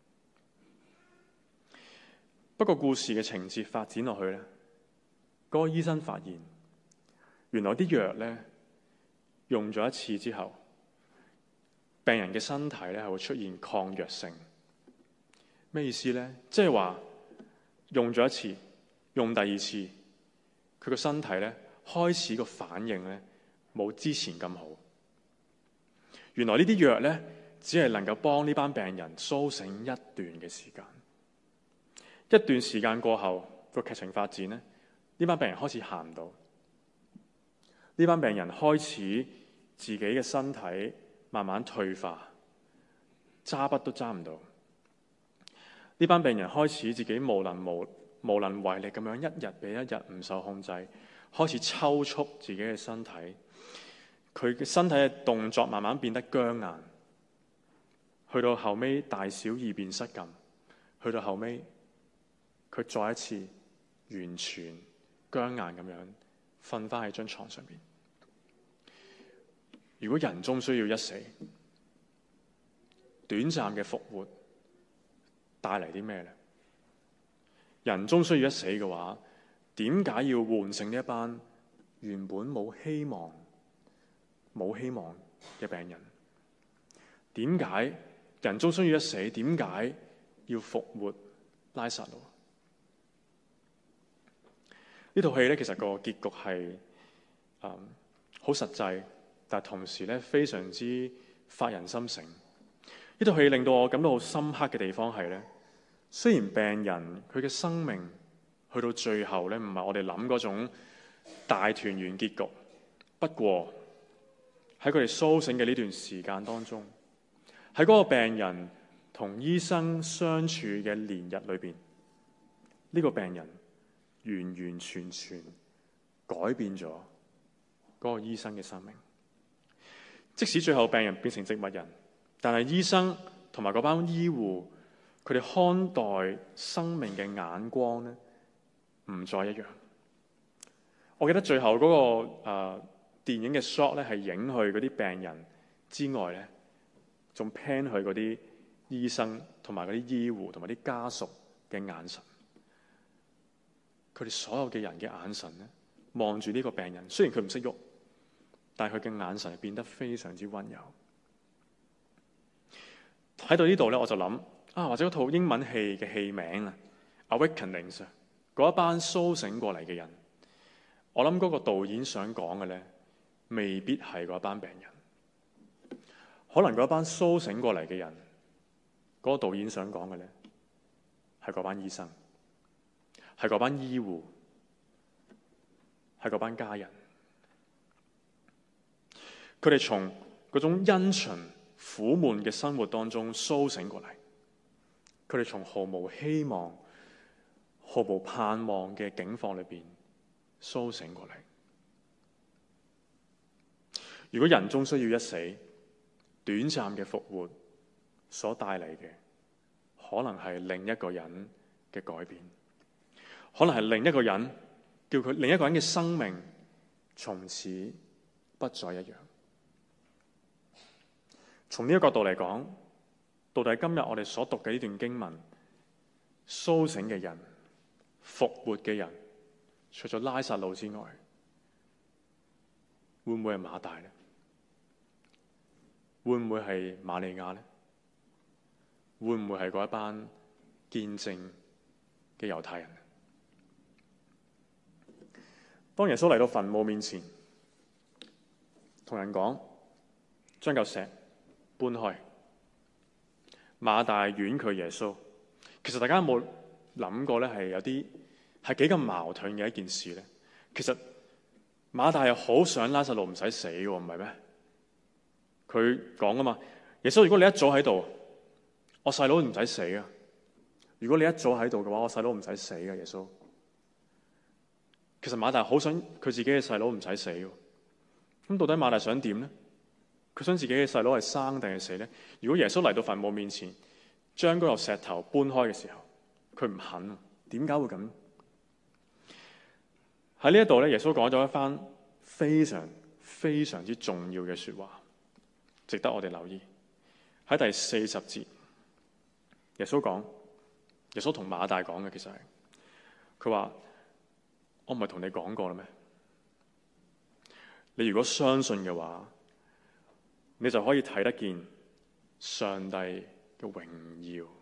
[SPEAKER 4] 不過故事嘅情節發展落去咧，嗰個醫生發現原來啲藥咧用咗一次之後，病人嘅身體咧係會出現抗藥性。咩意思咧？即係話用咗一次，用第二次，佢個身體咧開始個反應咧冇之前咁好。原來呢啲藥咧只係能夠幫呢班病人甦醒一段嘅時間。一段時間過後，個劇情發展咧，呢班病人開始行唔到，呢班病人開始自己嘅身體慢慢退化，揸筆都揸唔到。呢班病人開始自己無能無無能為力咁樣，一日比一日唔受控制，開始抽搐自己嘅身體。佢嘅身體嘅動作慢慢變得僵硬，去到後尾大小二便失禁，去到後尾佢再一次完全僵硬咁樣瞓翻喺張床上邊。如果人終須要一死，短暫嘅復活帶嚟啲咩呢？人終須要一死嘅話，點解要喚醒呢一班原本冇希望、冇希望嘅病人？點解人終須要一死？點解要復活拉撒路？呢套戲咧，其實個結局係誒好實際，但係同時咧非常之發人心醒。呢套戲令到我感到好深刻嘅地方係咧，雖然病人佢嘅生命去到最後咧，唔係我哋諗嗰種大團圓結局。不過喺佢哋甦醒嘅呢段時間當中，喺嗰個病人同醫生相處嘅年日裏邊，呢個病人完完全全改變咗嗰個醫生嘅生命。即使最後病人變成植物人，但係醫生同埋嗰班醫護，佢哋看待生命嘅眼光咧，唔再一樣。我記得最後嗰、那個誒、呃、電影嘅 shot 咧，係影去嗰啲病人之外咧，仲 pan 去嗰啲醫生同埋嗰啲醫護同埋啲家屬嘅眼神。佢哋所有嘅人嘅眼神咧，望住呢個病人，雖然佢唔識喐，但係佢嘅眼神係變得非常之溫柔。睇到呢度咧，我就諗啊，或者嗰套英文戲嘅戲名啊，《Awakenings》嗰一班甦醒過嚟嘅人，我諗嗰個導演想講嘅咧，未必係嗰一班病人，可能嗰一班甦醒過嚟嘅人，嗰、嗰個導演想講嘅咧，係嗰班醫生。係嗰班醫護，係嗰班家人，佢哋從嗰種因循苦悶嘅生活當中甦醒過嚟，佢哋從毫無希望、毫無盼望嘅境況裏邊甦醒過嚟。如果人終須要一死，短暫嘅復活所帶嚟嘅，可能係另一個人嘅改變。可能係另一個人，叫佢另一個人嘅生命從此不再一樣。從呢個角度嚟講，到底今日我哋所讀嘅呢段經文，甦醒嘅人、復活嘅人，除咗拉撒路之外，會唔會係馬大呢？會唔會係瑪利亞呢？會唔會係嗰一班見證嘅猶太人？當耶穌嚟到墳墓面前，同人講將嚿石搬開，馬大婉拒耶穌。其實大家有冇諗過咧？係有啲係幾咁矛盾嘅一件事咧？其實馬大又好想拉撒路唔使死喎，唔係咩？佢講啊嘛，耶穌，如果你一早喺度，我細佬唔使死啊！如果你一早喺度嘅話，我細佬唔使死嘅，耶穌。其實馬大好想佢自己嘅細佬唔使死， 咁到底馬大想點呢？佢想自己嘅細佬係生定係死呢？如果耶穌嚟到墳墓面前，將嗰嚿石頭搬開嘅時候，佢唔肯啊。點解會咁？喺呢一度咧，耶穌講咗一番非常非常之重要嘅說話，值得我哋留意。喺第四十節，耶穌講，耶穌同馬大講嘅其實係，佢話：我唔係同你講過啦咩？你如果相信嘅話，你就可以睇得見上帝嘅榮耀。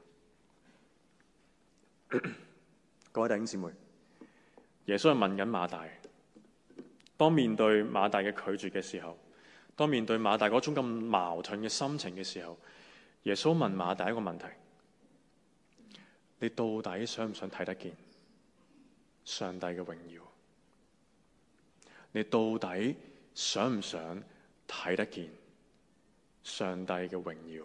[SPEAKER 4] 各位弟兄姊妹，耶穌係問緊馬大，當面對馬大嘅拒絕嘅時候，當面對馬大嗰種咁矛盾嘅心情嘅時候，耶穌問馬大一個問題：你到底想唔想睇得見上帝嘅榮耀？你到底想唔想睇得見上帝嘅榮耀？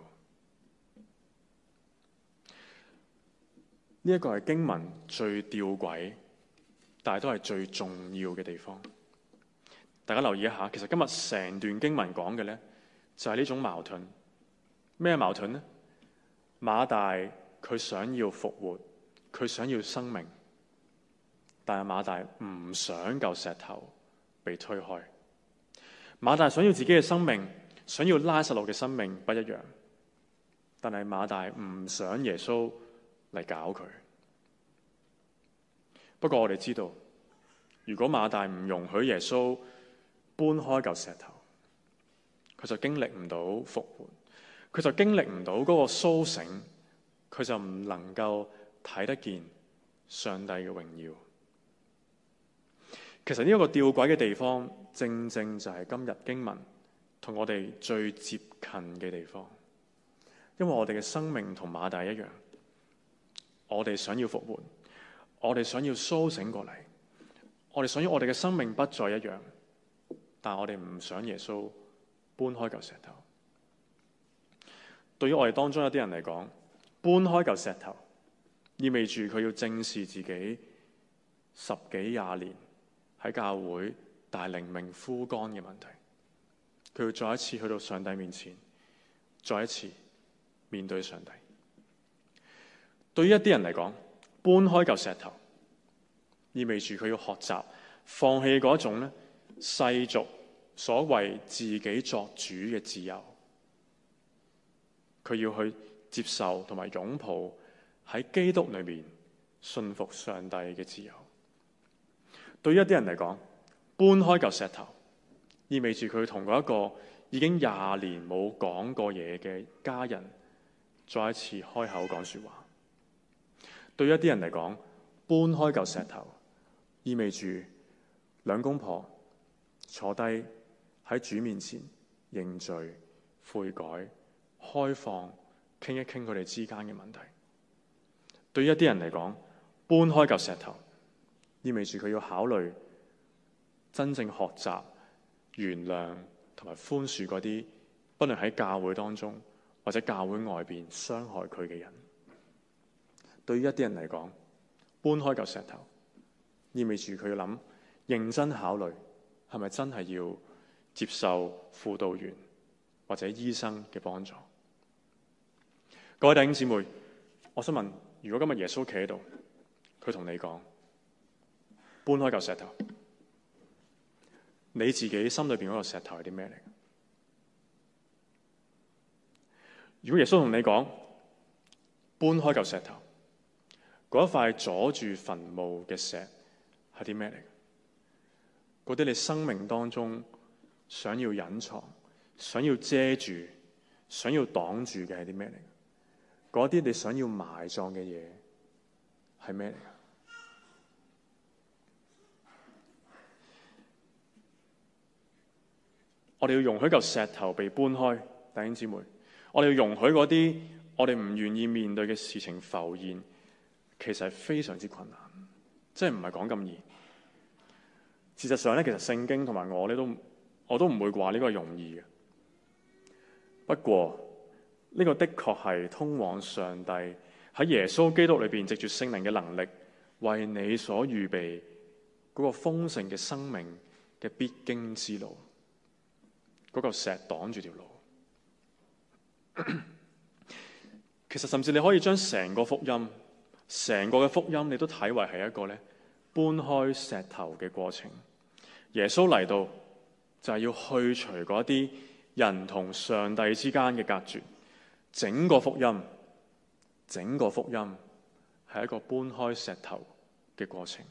[SPEAKER 4] 呢一個係經文最吊詭，但係都係最重要嘅地方。大家留意一下，其實今日成段經文講嘅呢，就係呢種矛盾。咩矛盾呢？馬大佢想要復活，佢想要生命，但係馬大唔想嚿石頭被推開。馬大想要自己嘅生命，想要拉撒路嘅生命不一樣，但係馬大唔想耶穌嚟搞佢。不過我哋知道，如果馬大唔容許耶穌搬開嚿石頭，佢就經歷唔到復活，佢就經歷唔到嗰個甦醒，佢就唔能夠睇得見上帝嘅榮耀。其實呢一個吊詭嘅地方，正正就係今日經文同我哋最接近嘅地方。因為我哋嘅生命同馬大一樣，我哋想要復活，我哋想要甦醒過嚟，我哋想要我哋嘅生命不再一樣，但我哋唔想耶穌搬開嚿石頭。對於我哋當中有啲人嚟講，搬開嚿石頭意味住佢要正視自己十幾廿年喺教會但係靈命枯乾嘅問題，佢要再一次去到上帝面前，再一次面對上帝。對於一啲人嚟講，搬開嚿石頭意味住佢要學習放棄嗰種咧世俗所謂自己作主嘅自由，佢要去接受同埋擁抱喺基督裏面信服上帝嘅自由。對於一啲人嚟講，搬開嚿石頭意味住佢同嗰一個已經廿年冇講過嘢嘅家人再一次開口講說話。對於一啲人嚟講，搬開嚿石頭意味住兩公婆坐低喺主面前認罪悔改，開放傾一傾佢哋之間嘅問題。對於一啲人嚟講，搬開嚿石頭意味住佢要考慮真正學習原諒同埋寬恕嗰啲不論喺教會當中或者教會外邊傷害佢嘅人。對於一啲人嚟講，搬開嚿石頭意味住佢要諗認真考慮係咪真係要接受輔導員或者醫生嘅幫助。各位弟兄姊妹，我想問，如果今日耶穌企喺度，佢同你講搬開嚿石頭，你自己心裏邊嗰個石頭係啲咩嚟？如果耶穌同你講搬開嚿石頭，嗰一塊阻住墳墓嘅石係啲咩嚟？嗰啲你生命當中想要隱藏、想要遮住、想要擋住嘅係啲咩嚟？嗰啲你想要埋葬嘅嘢係咩嚟？我哋要容許嚿石頭被搬開，弟兄姊妹，我哋要容許嗰啲我哋唔願意面對嘅事情浮現，其實係非常之困難，即係唔係講咁易。事實上咧，其實聖經同埋我咧都我都唔會話呢個係容易嘅。不過呢個的確係通往上帝喺耶穌基督裏邊藉住聖靈嘅能力，為你所預備嗰個豐盛嘅生命嘅必經之路。 嗰嚿石擋住條路。其實甚至你可以將成個福音，成個嘅福音，你都睇為係一個咧搬開石頭嘅過程。耶穌嚟到就係要去除嗰啲人同上帝之間嘅隔絕。整個福音，整個福音係一個搬開石頭嘅過程。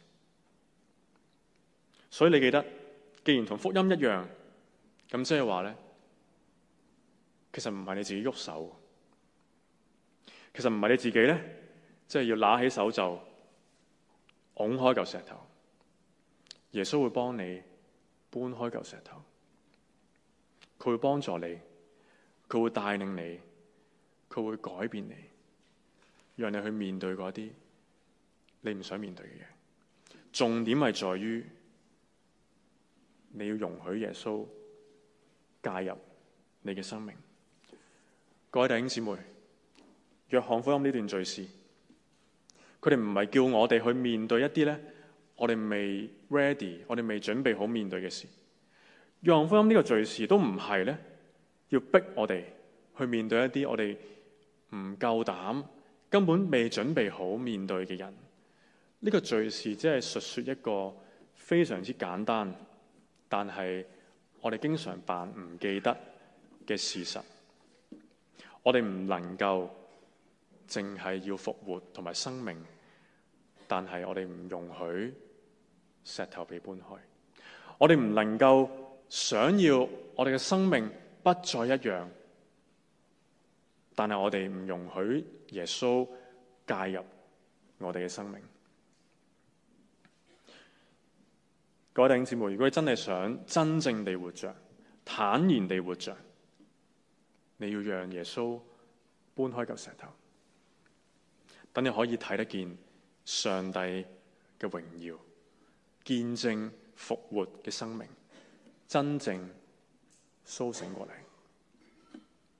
[SPEAKER 4] 所以你記得，既然同福音一樣，咁即係話咧，其實唔係你自己喐手，其實唔係你自己咧，即係要拿起手就拱開嚿石頭。耶穌會幫你搬開嚿石頭，佢會幫助你，佢會帶領你，佢會改變你，讓你去面對嗰啲你唔想面對嘅嘢。重點係在於你要容許耶穌介入你嘅生命。各位弟兄姊妹，約翰福音呢段敘事，佢哋唔係叫我哋去面對一啲咧我哋未 ready， 我哋未準備好面對嘅事。約翰福音呢個敘事都唔係咧要逼我哋去面對一啲我哋唔夠膽、根本未準備好面對嘅人。呢個敘事只係述說一個非常之簡單，但係我哋經常扮唔記得嘅事實。我哋唔能夠淨係要復活同埋生命，但係我哋唔容許石頭被搬開。我哋唔能夠想要我哋嘅生命不再一樣，但係我哋唔容許耶穌介入我哋嘅生命。各位弟兄姊妹，如果你真係想真正地活着、坦然地活着，你要讓耶穌搬開嚿石頭，等你可以睇得見上帝嘅榮耀，見證復活嘅生命，真正甦醒過嚟。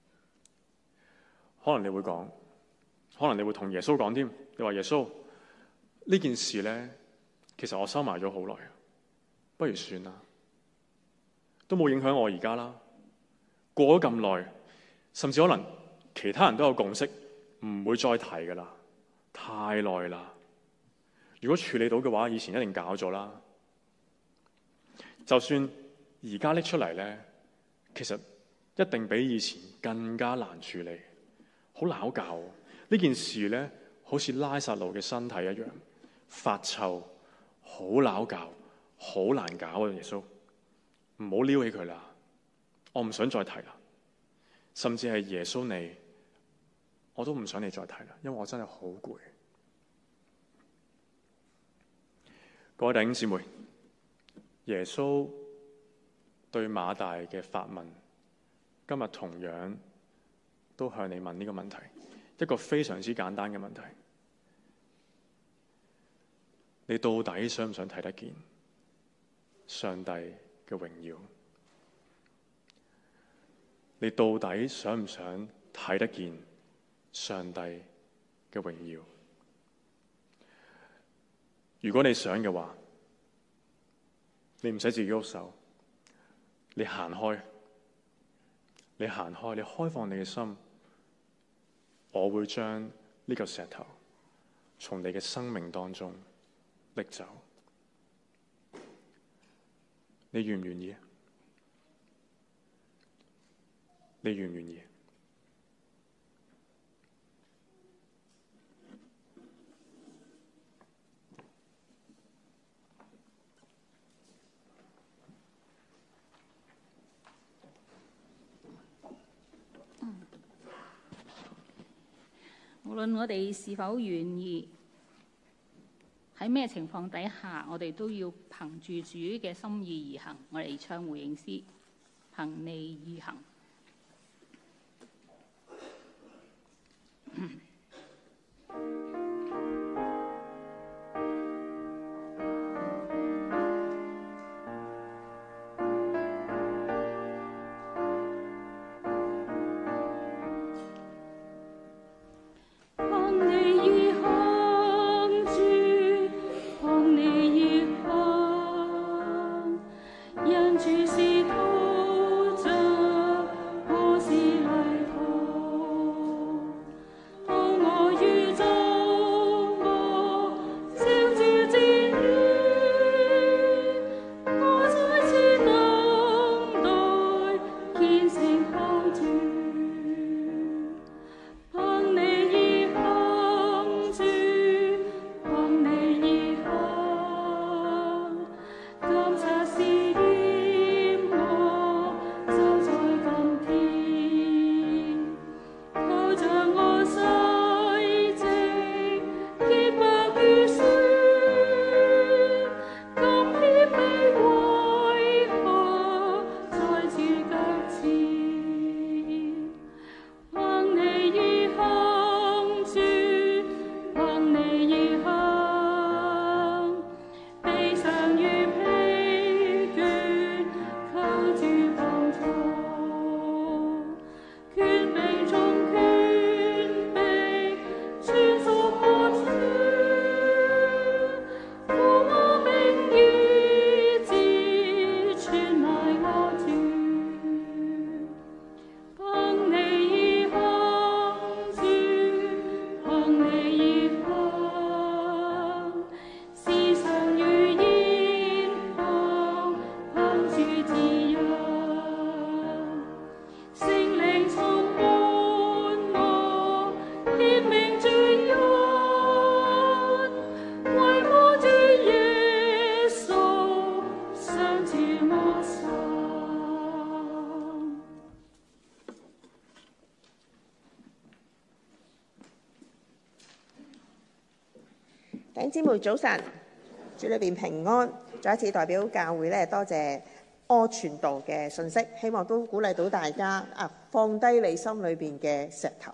[SPEAKER 4] 可能你會講，可能你會同耶穌講添，你話耶穌，呢件事呢，其實我收埋咗好耐，不如算啦，都冇影響我而家啦。過咗咁耐，甚至可能其他人都有共識，唔會再提噶啦，太耐啦。如果處理到嘅話，以前一定搞咗啦。就算而家拎出嚟呢，其實一定比以前更加難處理，好拗教。呢件事呢，好似拉撒路嘅身體一樣，發臭，好拗教，好難搞啊！耶穌，唔好撩起佢啦，我唔想再提啦。甚至係耶穌你，我都唔想你再提啦，因為我真係好攰。各位弟兄姊妹，耶穌對馬大嘅發問，今日同樣都向你問呢個問題，一個非常之簡單嘅問題：你到底想唔想睇得見上帝嘅榮耀？你到底想唔想睇得見上帝嘅榮耀？如果你想嘅話，你唔使自己喐手，你行開，你行開，你開放你嘅心，我會將呢嚿石頭從你嘅生命當中拎走。你願唔願意？你願唔願意？
[SPEAKER 3] 無論我哋是否願意，喺咩情況底下，我哋都要憑住主嘅心意而行。我哋唱回應詩，憑你而行。嗯
[SPEAKER 5] 主是徒像。 弟兄姊妹早晨，主裏邊平安。再一次代表教會咧，多謝柯傳道嘅信息，希望都鼓勵到大家啊，放低你心裏邊嘅石頭。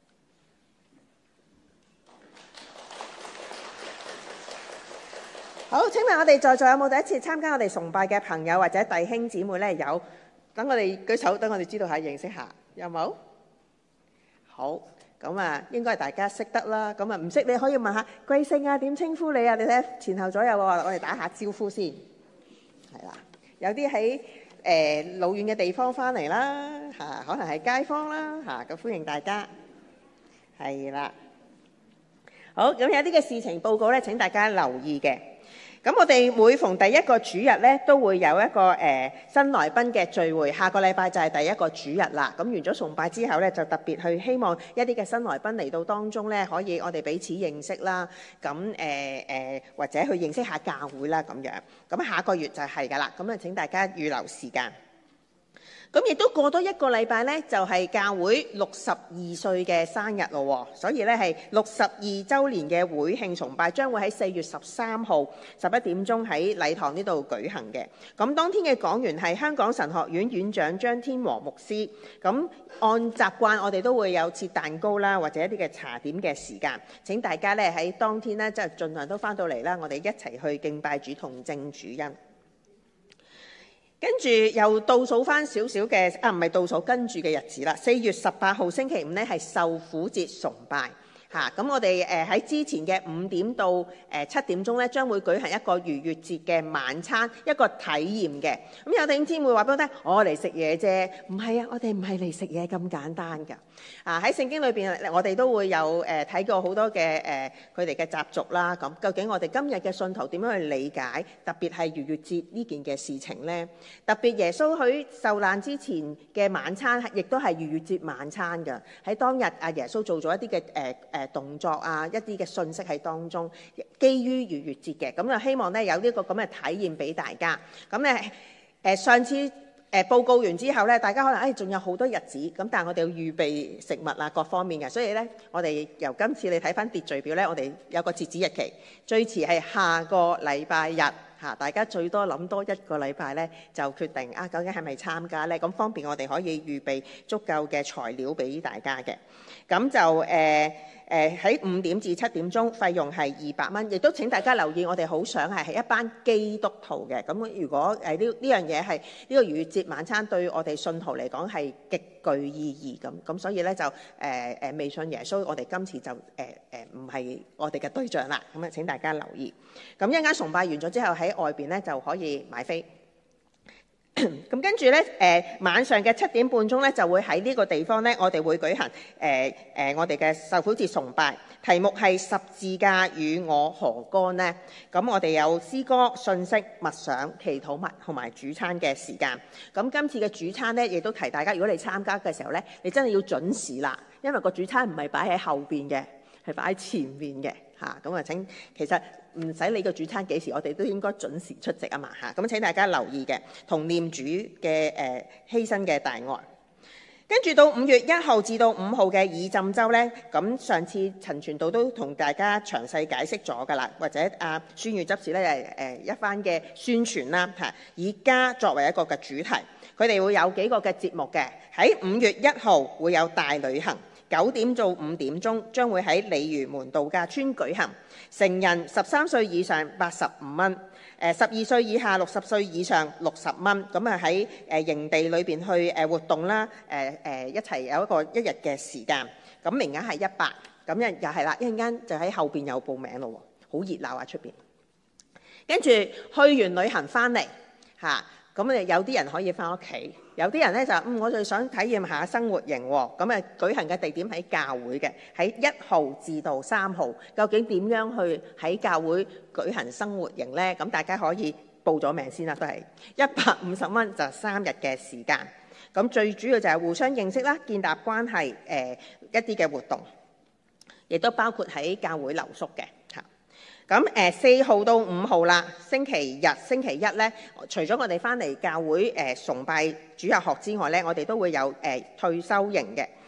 [SPEAKER 5] 好，請問我哋在座有冇第一次參加我哋崇拜嘅朋友或者弟兄姊妹咧？有，等我哋舉手，等我哋知道下認識下，有冇？好。咁啊，應該係大家識得啦。咁啊，唔識你可以問下貴姓啊，點稱呼你啊？你睇前後左右喎，我哋打下招呼先。係啦，有啲喺誒老遠嘅地方翻嚟啦，嚇，可能係街坊啦，嚇，咁歡迎大家。係啦，好，咁有啲嘅事情報告咧，請大家留意嘅。咁我哋每逢第一個主日咧，都會有一個誒、呃、新來賓嘅聚會。下個禮拜就係第一個主日啦。咁完咗崇拜之後咧，就特別去希望一啲嘅新來賓嚟到當中咧，可以我哋彼此認識啦。咁誒誒或者去認識下教會啦咁樣。咁下個月就係㗎啦。咁啊請大家預留時間。咁亦都過多一個禮拜咧，就係教會六十二歲嘅生日咯，所以咧係六十二週年嘅會慶崇拜，將會喺四月十三號十一點鐘喺禮堂呢度舉行嘅。咁當天嘅講員係香港神學院院長張天和牧師。咁按習慣，我哋都會有切蛋糕啦，或者一啲嘅茶點嘅時間。請大家咧喺當天咧，即係盡量都翻到嚟啦，我哋一齊去敬拜主同證主恩。跟住又倒數翻少少嘅，啊唔係倒數，跟住嘅日子啦。四月十八號星期五咧係受苦節崇拜嚇，咁、啊、我哋誒喺之前嘅五點到誒七點鐘咧，將會舉行一個逾越節嘅晚餐，一個體驗嘅。咁有弟兄姊妹話俾我聽，我嚟食嘢啫，唔係啊，我哋唔係嚟食嘢咁簡單㗎。啊喺聖經裏邊，我哋都會有誒睇、呃、過好多嘅誒佢哋嘅習俗啦。咁究竟我哋今日嘅信徒點樣去理解？特別係逾越節呢件嘅事情咧，特別耶穌喺受難之前嘅晚餐，亦都係逾越節晚餐㗎。喺當日啊，耶穌做咗一啲嘅誒誒動作啊，一啲嘅信息喺當中，基於逾越節嘅。咁就希望咧有呢個咁嘅體驗俾大家。咁咧誒上次。誒、呃、報告完之後咧，大家可能誒仲有好多日子，咁但係我哋要預備食物啊各方面嘅，所以咧我哋由今次你睇翻秩序表咧，我哋有個截止日期，最遲係下個禮拜日嚇，大家最多諗多一個禮拜咧就決定啊，究竟係咪參加咧？咁方便我哋可以預備足夠嘅材料俾大家嘅，咁就誒。呃誒喺五點至七點鐘，費用係二百蚊，亦都請大家留意，我哋好想係係一班基督徒嘅。咁如果誒呢呢樣嘢係呢個逾越節晚餐對我哋信徒嚟講係極具意義咁，咁所以咧就誒誒未信耶穌，我哋今次就誒誒唔係我哋嘅對象啦。咁啊請大家留意。咁一陣間崇拜完咗之後，喺外邊咧就可以買飛。咁跟住咧，誒、呃、晚上嘅七點半鐘咧，就會喺呢個地方咧，我哋會舉行誒誒、呃呃、我哋嘅受苦節崇拜，題目係十字架與我何干呢？咁我哋有詩歌、信息、默想、祈禱物同埋主餐嘅時間。咁今次嘅主餐咧，亦都提大家，如果你參加嘅時候咧，你真係要準時啦，因為個主餐唔係擺喺後邊嘅，係擺喺前面嘅嚇。咁啊請其實。唔使理個主餐幾時，我哋都應該準時出席啊嘛嚇！咁請大家留意嘅，同念主嘅誒、呃、犧牲嘅大愛。跟住到五月一號至到五號嘅以浸周咧，咁上次陳傳道都同大家詳細解釋咗㗎啦，或者阿孫宇執事咧誒誒一番嘅宣傳啦嚇，以家作為一個嘅主題，佢哋會有幾個嘅節目嘅。喺五月一號會有大旅行。九點到五點鐘將會喺鯉魚門度假村舉行，成人十三歲以上八十五蚊，誒十二歲以下六十歲以上六十蚊。咁啊喺誒營地裏邊去誒活動啦，誒誒一齊有一個一日嘅時間。咁名額係一百，咁又又係啦，一陣間就喺後邊有報名咯，好熱鬧啊出邊。跟住去完旅行翻嚟嚇，咁誒有啲人可以翻屋企。有啲人咧就嗯，我就想體驗下生活營喎，咁啊舉行嘅地點喺教會嘅，喺一號至到三號，究竟點樣去喺教會舉行生活營咧？咁大家可以報咗名先啦，都係一百五十蚊就三日嘅時間。咁最主要就係互相認識啦，建立關係，誒、呃、一啲嘅活動，亦都包括喺教會留宿嘅嚇。咁誒四號到五號啦，星期日、星期一咧，除咗我哋翻嚟教會誒、呃、崇拜主日學之外咧，我哋都會有誒、呃、退休營嘅。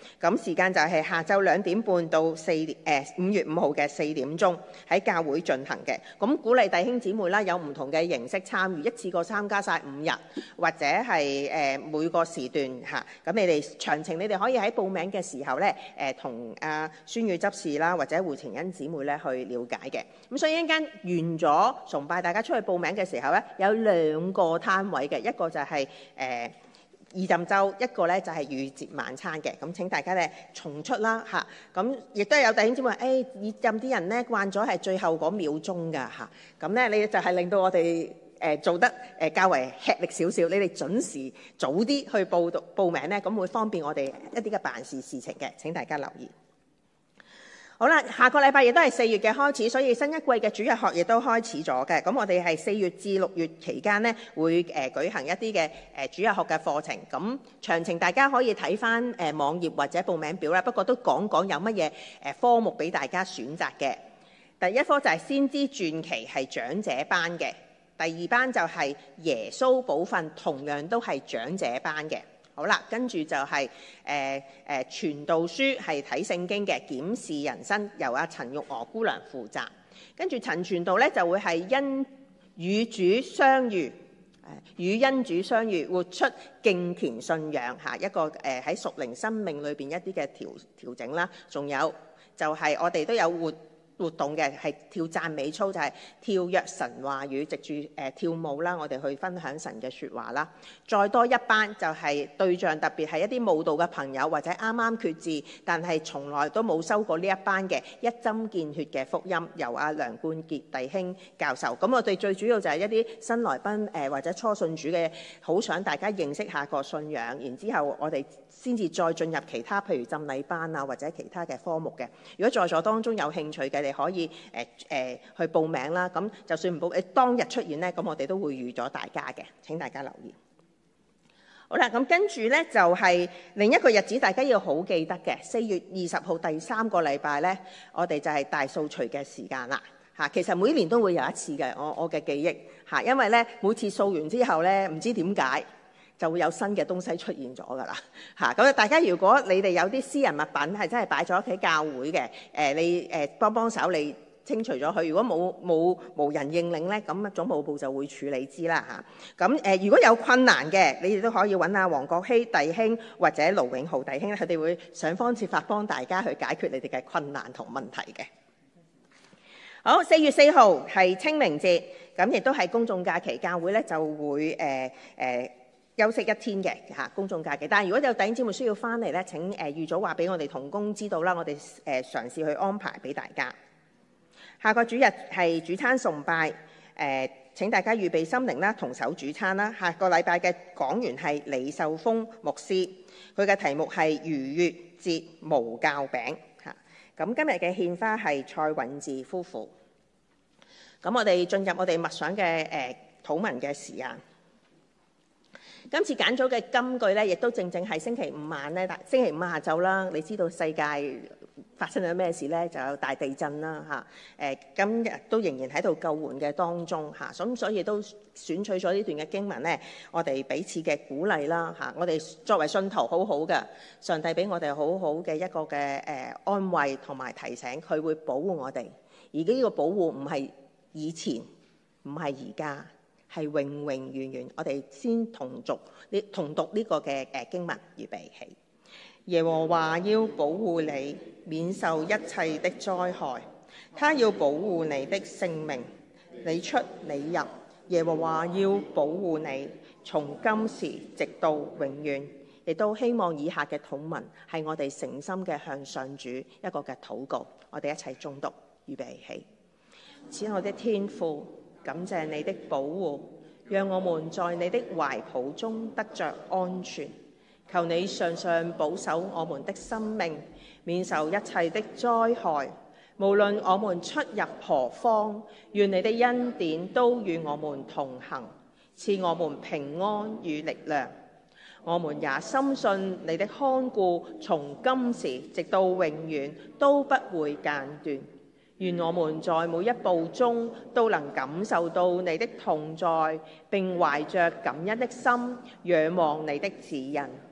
[SPEAKER 5] 咁時間就係下晝兩點半到四誒五月五號嘅四點鐘喺教會進行嘅。咁鼓勵弟兄姊妹啦，有唔同嘅形式參與，一次過參加晒五日，或者係誒每個時段嚇。咁你哋詳情，你哋可以喺報名嘅時候咧，誒同阿孫宇執事啦，或者胡晴欣姊妹咧去了解嘅。咁所以一陣間完咗崇拜，大家出去報名嘅時候咧，有兩個攤位嘅，一個就係、是、誒。呃二浸周，一個咧就係逾節晚餐嘅，咁請大家咧重出啦嚇。咁亦都有弟兄姊妹話：誒二浸啲人咧慣咗係最後嗰秒鐘㗎嚇。咁咧你就係令到我哋誒做得誒較為吃力少少。你哋準時早啲去報讀報名咧，咁會方便我哋一啲嘅辦事事情嘅。請大家留意。好啦，下個禮拜亦都係四月嘅開始，所以新一季嘅主日學亦都開始咗嘅。咁我哋係四月至六月期間呢，會誒、呃、舉行一啲嘅誒主日學嘅課程。咁詳情大家可以睇翻誒網頁或者報名表啦。不過都講講有乜嘢誒科目俾大家選擇嘅。第一科就係先知傳奇，係長者班嘅。第二班就係耶穌寶訓，同樣都係長者班嘅。好啦，跟住就係誒誒傳道書，係睇聖經嘅檢視人生，由阿陳玉娥姑娘負責。跟住陳傳道咧就會係因與主相遇，誒與因主相遇，活出敬虔信仰嚇一個誒喺屬靈生命裏邊一啲嘅調調整啦。仲有就係我哋都有活活動嘅，係跳讚美操，就係、是、跳躍神話語，藉住誒跳舞啦，我哋去分享神嘅説話啦。再多一班就係對象，特別係一啲舞蹈嘅朋友，或者啱啱決志，但係從來都冇收過呢一班嘅一針見血嘅福音，由阿梁冠傑弟兄教授。咁我哋最主要就係一啲新來賓誒或者初信主嘅，好想大家認識下個信仰，然之後我哋先至再進入其他，譬如浸禮班啊或者其他嘅科目嘅。如果在座當中有興趣嘅，你可以誒誒、呃呃、去報名啦。咁就算唔報，誒當日出現咧，咁我哋都會預咗大家嘅。請大家留意。好啦，咁跟住咧就係、是、另一個日子，大家要好記得嘅，四月二十號第三個禮拜咧，我哋就係大掃除嘅時間啦。嚇，其實每年都會有一次嘅，我我嘅記憶嚇，因為咧每次掃完之後咧，唔知點解就會有新嘅東西出現咗㗎啦嚇。咁啊，大家如果你哋有啲私人物品係真係擺咗喺教會嘅，誒、呃、你誒、呃、幫幫手你清除咗佢。如果冇冇無人認領咧，咁總務部就會處理之啦嚇。咁、啊、誒、呃、如果有困難嘅，你哋都可以揾阿黃國希弟兄或者盧永浩弟兄咧，佢哋會想方設法幫大家去解決你哋嘅困難同問題嘅。好，四月四號係清明節，咁亦都係公眾假期，教會咧就會誒誒、呃呃、休息一天嘅嚇公眾假期。但係如果有弟兄姊妹需要翻嚟咧，請誒、呃、預早話俾我哋同工知道啦，我哋誒、呃、嘗試去安排俾大家。下個主日係主餐崇拜，誒、呃、請大家預備心靈啦，同手主餐啦。下個禮拜嘅講員係李秀峰牧師，佢嘅題目係逾越節無酵餅嚇。咁今日嘅獻花係蔡允智夫婦。咁我哋進入我哋默想嘅誒禱文嘅時間。今次揀咗嘅金句咧，亦都正正係星期五晚咧，星期五下晝啦。你知道世界發生咗咩事咧？就有大地震啦嚇。誒今日都仍然喺度救援嘅當中嚇，咁所以都選取咗呢段嘅經文咧，我哋彼此嘅鼓勵啦嚇。我哋作為信徒好好嘅，上帝俾我哋好好嘅一個嘅誒安慰同埋提醒，佢會保護我哋。而呢個保護唔係以前，唔係而家，係永永遠遠。我哋先同讀呢同讀呢個嘅誒經文預備起。耶和華要保護你，免受一切的災害。他要保護你的性命，你出你入。耶和華要保護你，從今時直到永遠。亦都希望以下嘅禱文係我哋誠心嘅向上主一個嘅禱告。我哋一齊誦讀，預備起。此我的天父，感謝你的保護，讓我們在你的懷抱中得着安全。求你常常保守我們的生命，免受一切的災害。無論我們出入何方，願你的恩典都與我們同行，賜我們平安與力量。我們也深信你的看顧，從今時直到永遠都不會間斷。願我們在每一步中都能感受到你的同在，並懷着感恩的心仰望你的指引。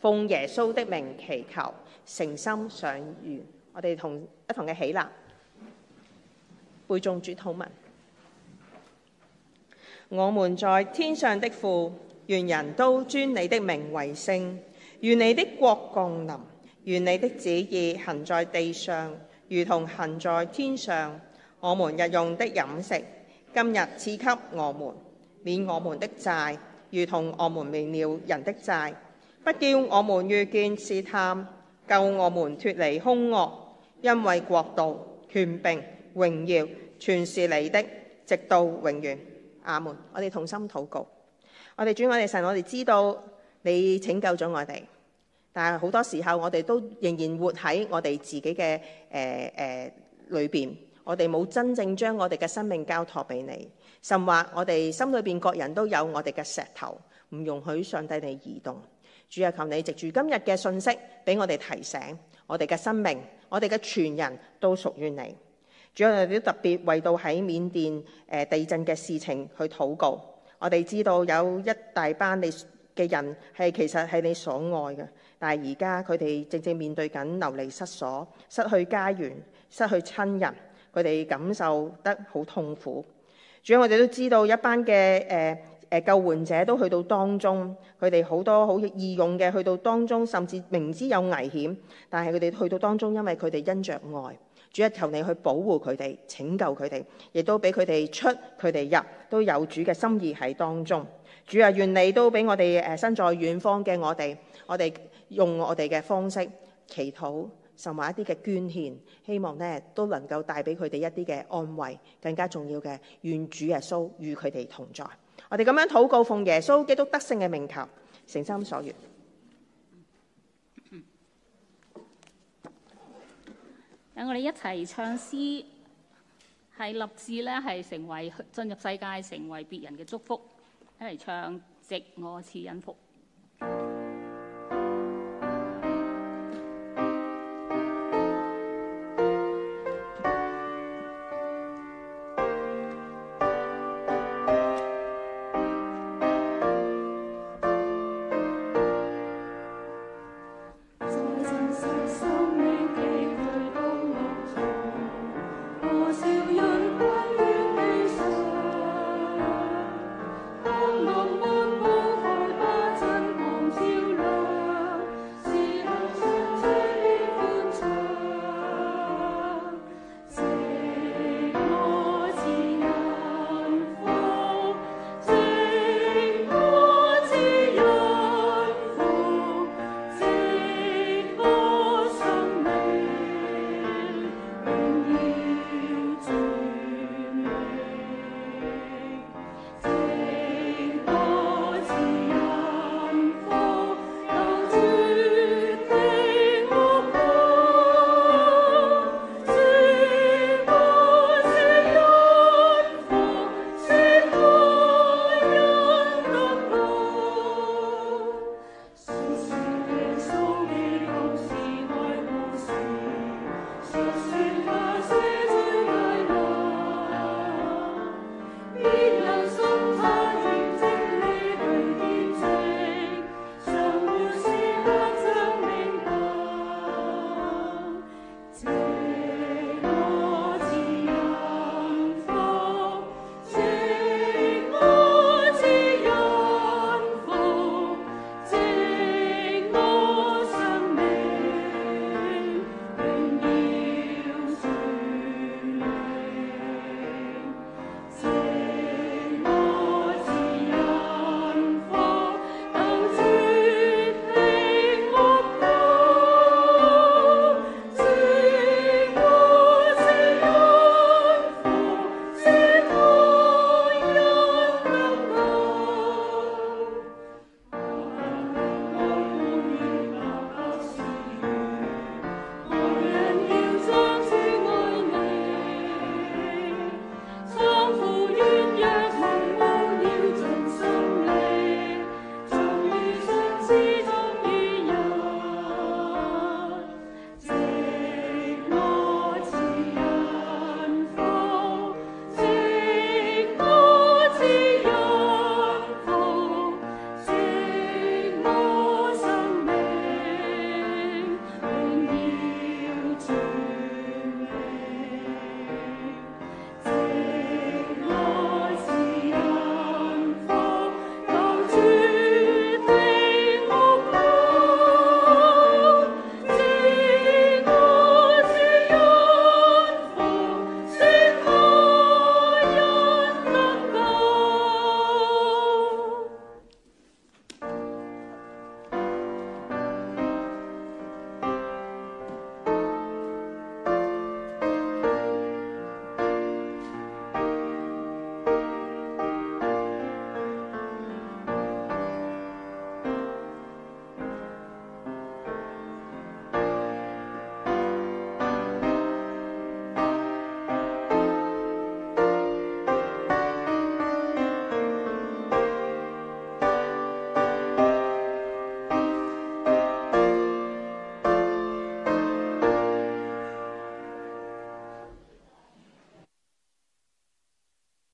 [SPEAKER 5] 奉耶穌的名祈求，誠心上願。我哋同一同嘅起立，背誦主禱文。我們在天上的父，願人都尊你的名為聖。願你的國降臨，願你的旨意行在地上，如同行在天上。我們日用的飲食，今日賜給我們，免我們的債，如同我們免了人的債。不叫我們遇見試探，救我們脫離兇惡。因為國度、權柄、榮耀，全是你的，直到永遠。阿門。我哋同心禱告。我哋主，我哋神，我哋知道你拯救咗我哋，但係好多時候我哋都仍然活喺我哋自己嘅誒誒裏邊，我哋冇真正將我哋嘅生命交託俾你，甚或我哋心裏邊各人都有我哋嘅石頭，唔容許上帝嚟移動。主啊，求你藉住今日嘅信息，俾我哋提醒，我哋嘅生命，我哋嘅全人都屬於你。主啊，我哋都特別為到喺緬甸誒地震嘅事情去禱告。我哋知道有一大班你嘅人係其實係你所愛嘅，但係而家佢哋正正面對緊流離失所、失去家園、失去親人，佢哋感受得好痛苦。主啊，我哋都知道一班嘅誒誒救援者都去到當中，佢哋好多好義勇嘅去到當中，甚至明知有危險，但係佢哋去到當中，因為佢哋因着愛。主啊，求你去保護佢哋，拯救佢哋，亦都俾佢哋出佢哋入，都有主嘅心意喺當中。主啊，願你都俾我哋誒身在遠方嘅我哋，我哋用我哋嘅方式祈禱，甚至一啲嘅捐獻，希望呢都能夠帶俾佢哋一啲嘅安慰。更加重要嘅，願主耶穌與佢哋同在。我哋咁樣禱告，奉耶穌基督得勝嘅名求，誠心所願。
[SPEAKER 3] 等我哋一齊唱詩，係立志咧，係成為進入世界，成為別人嘅祝福。一齊唱，藉我賜恩福。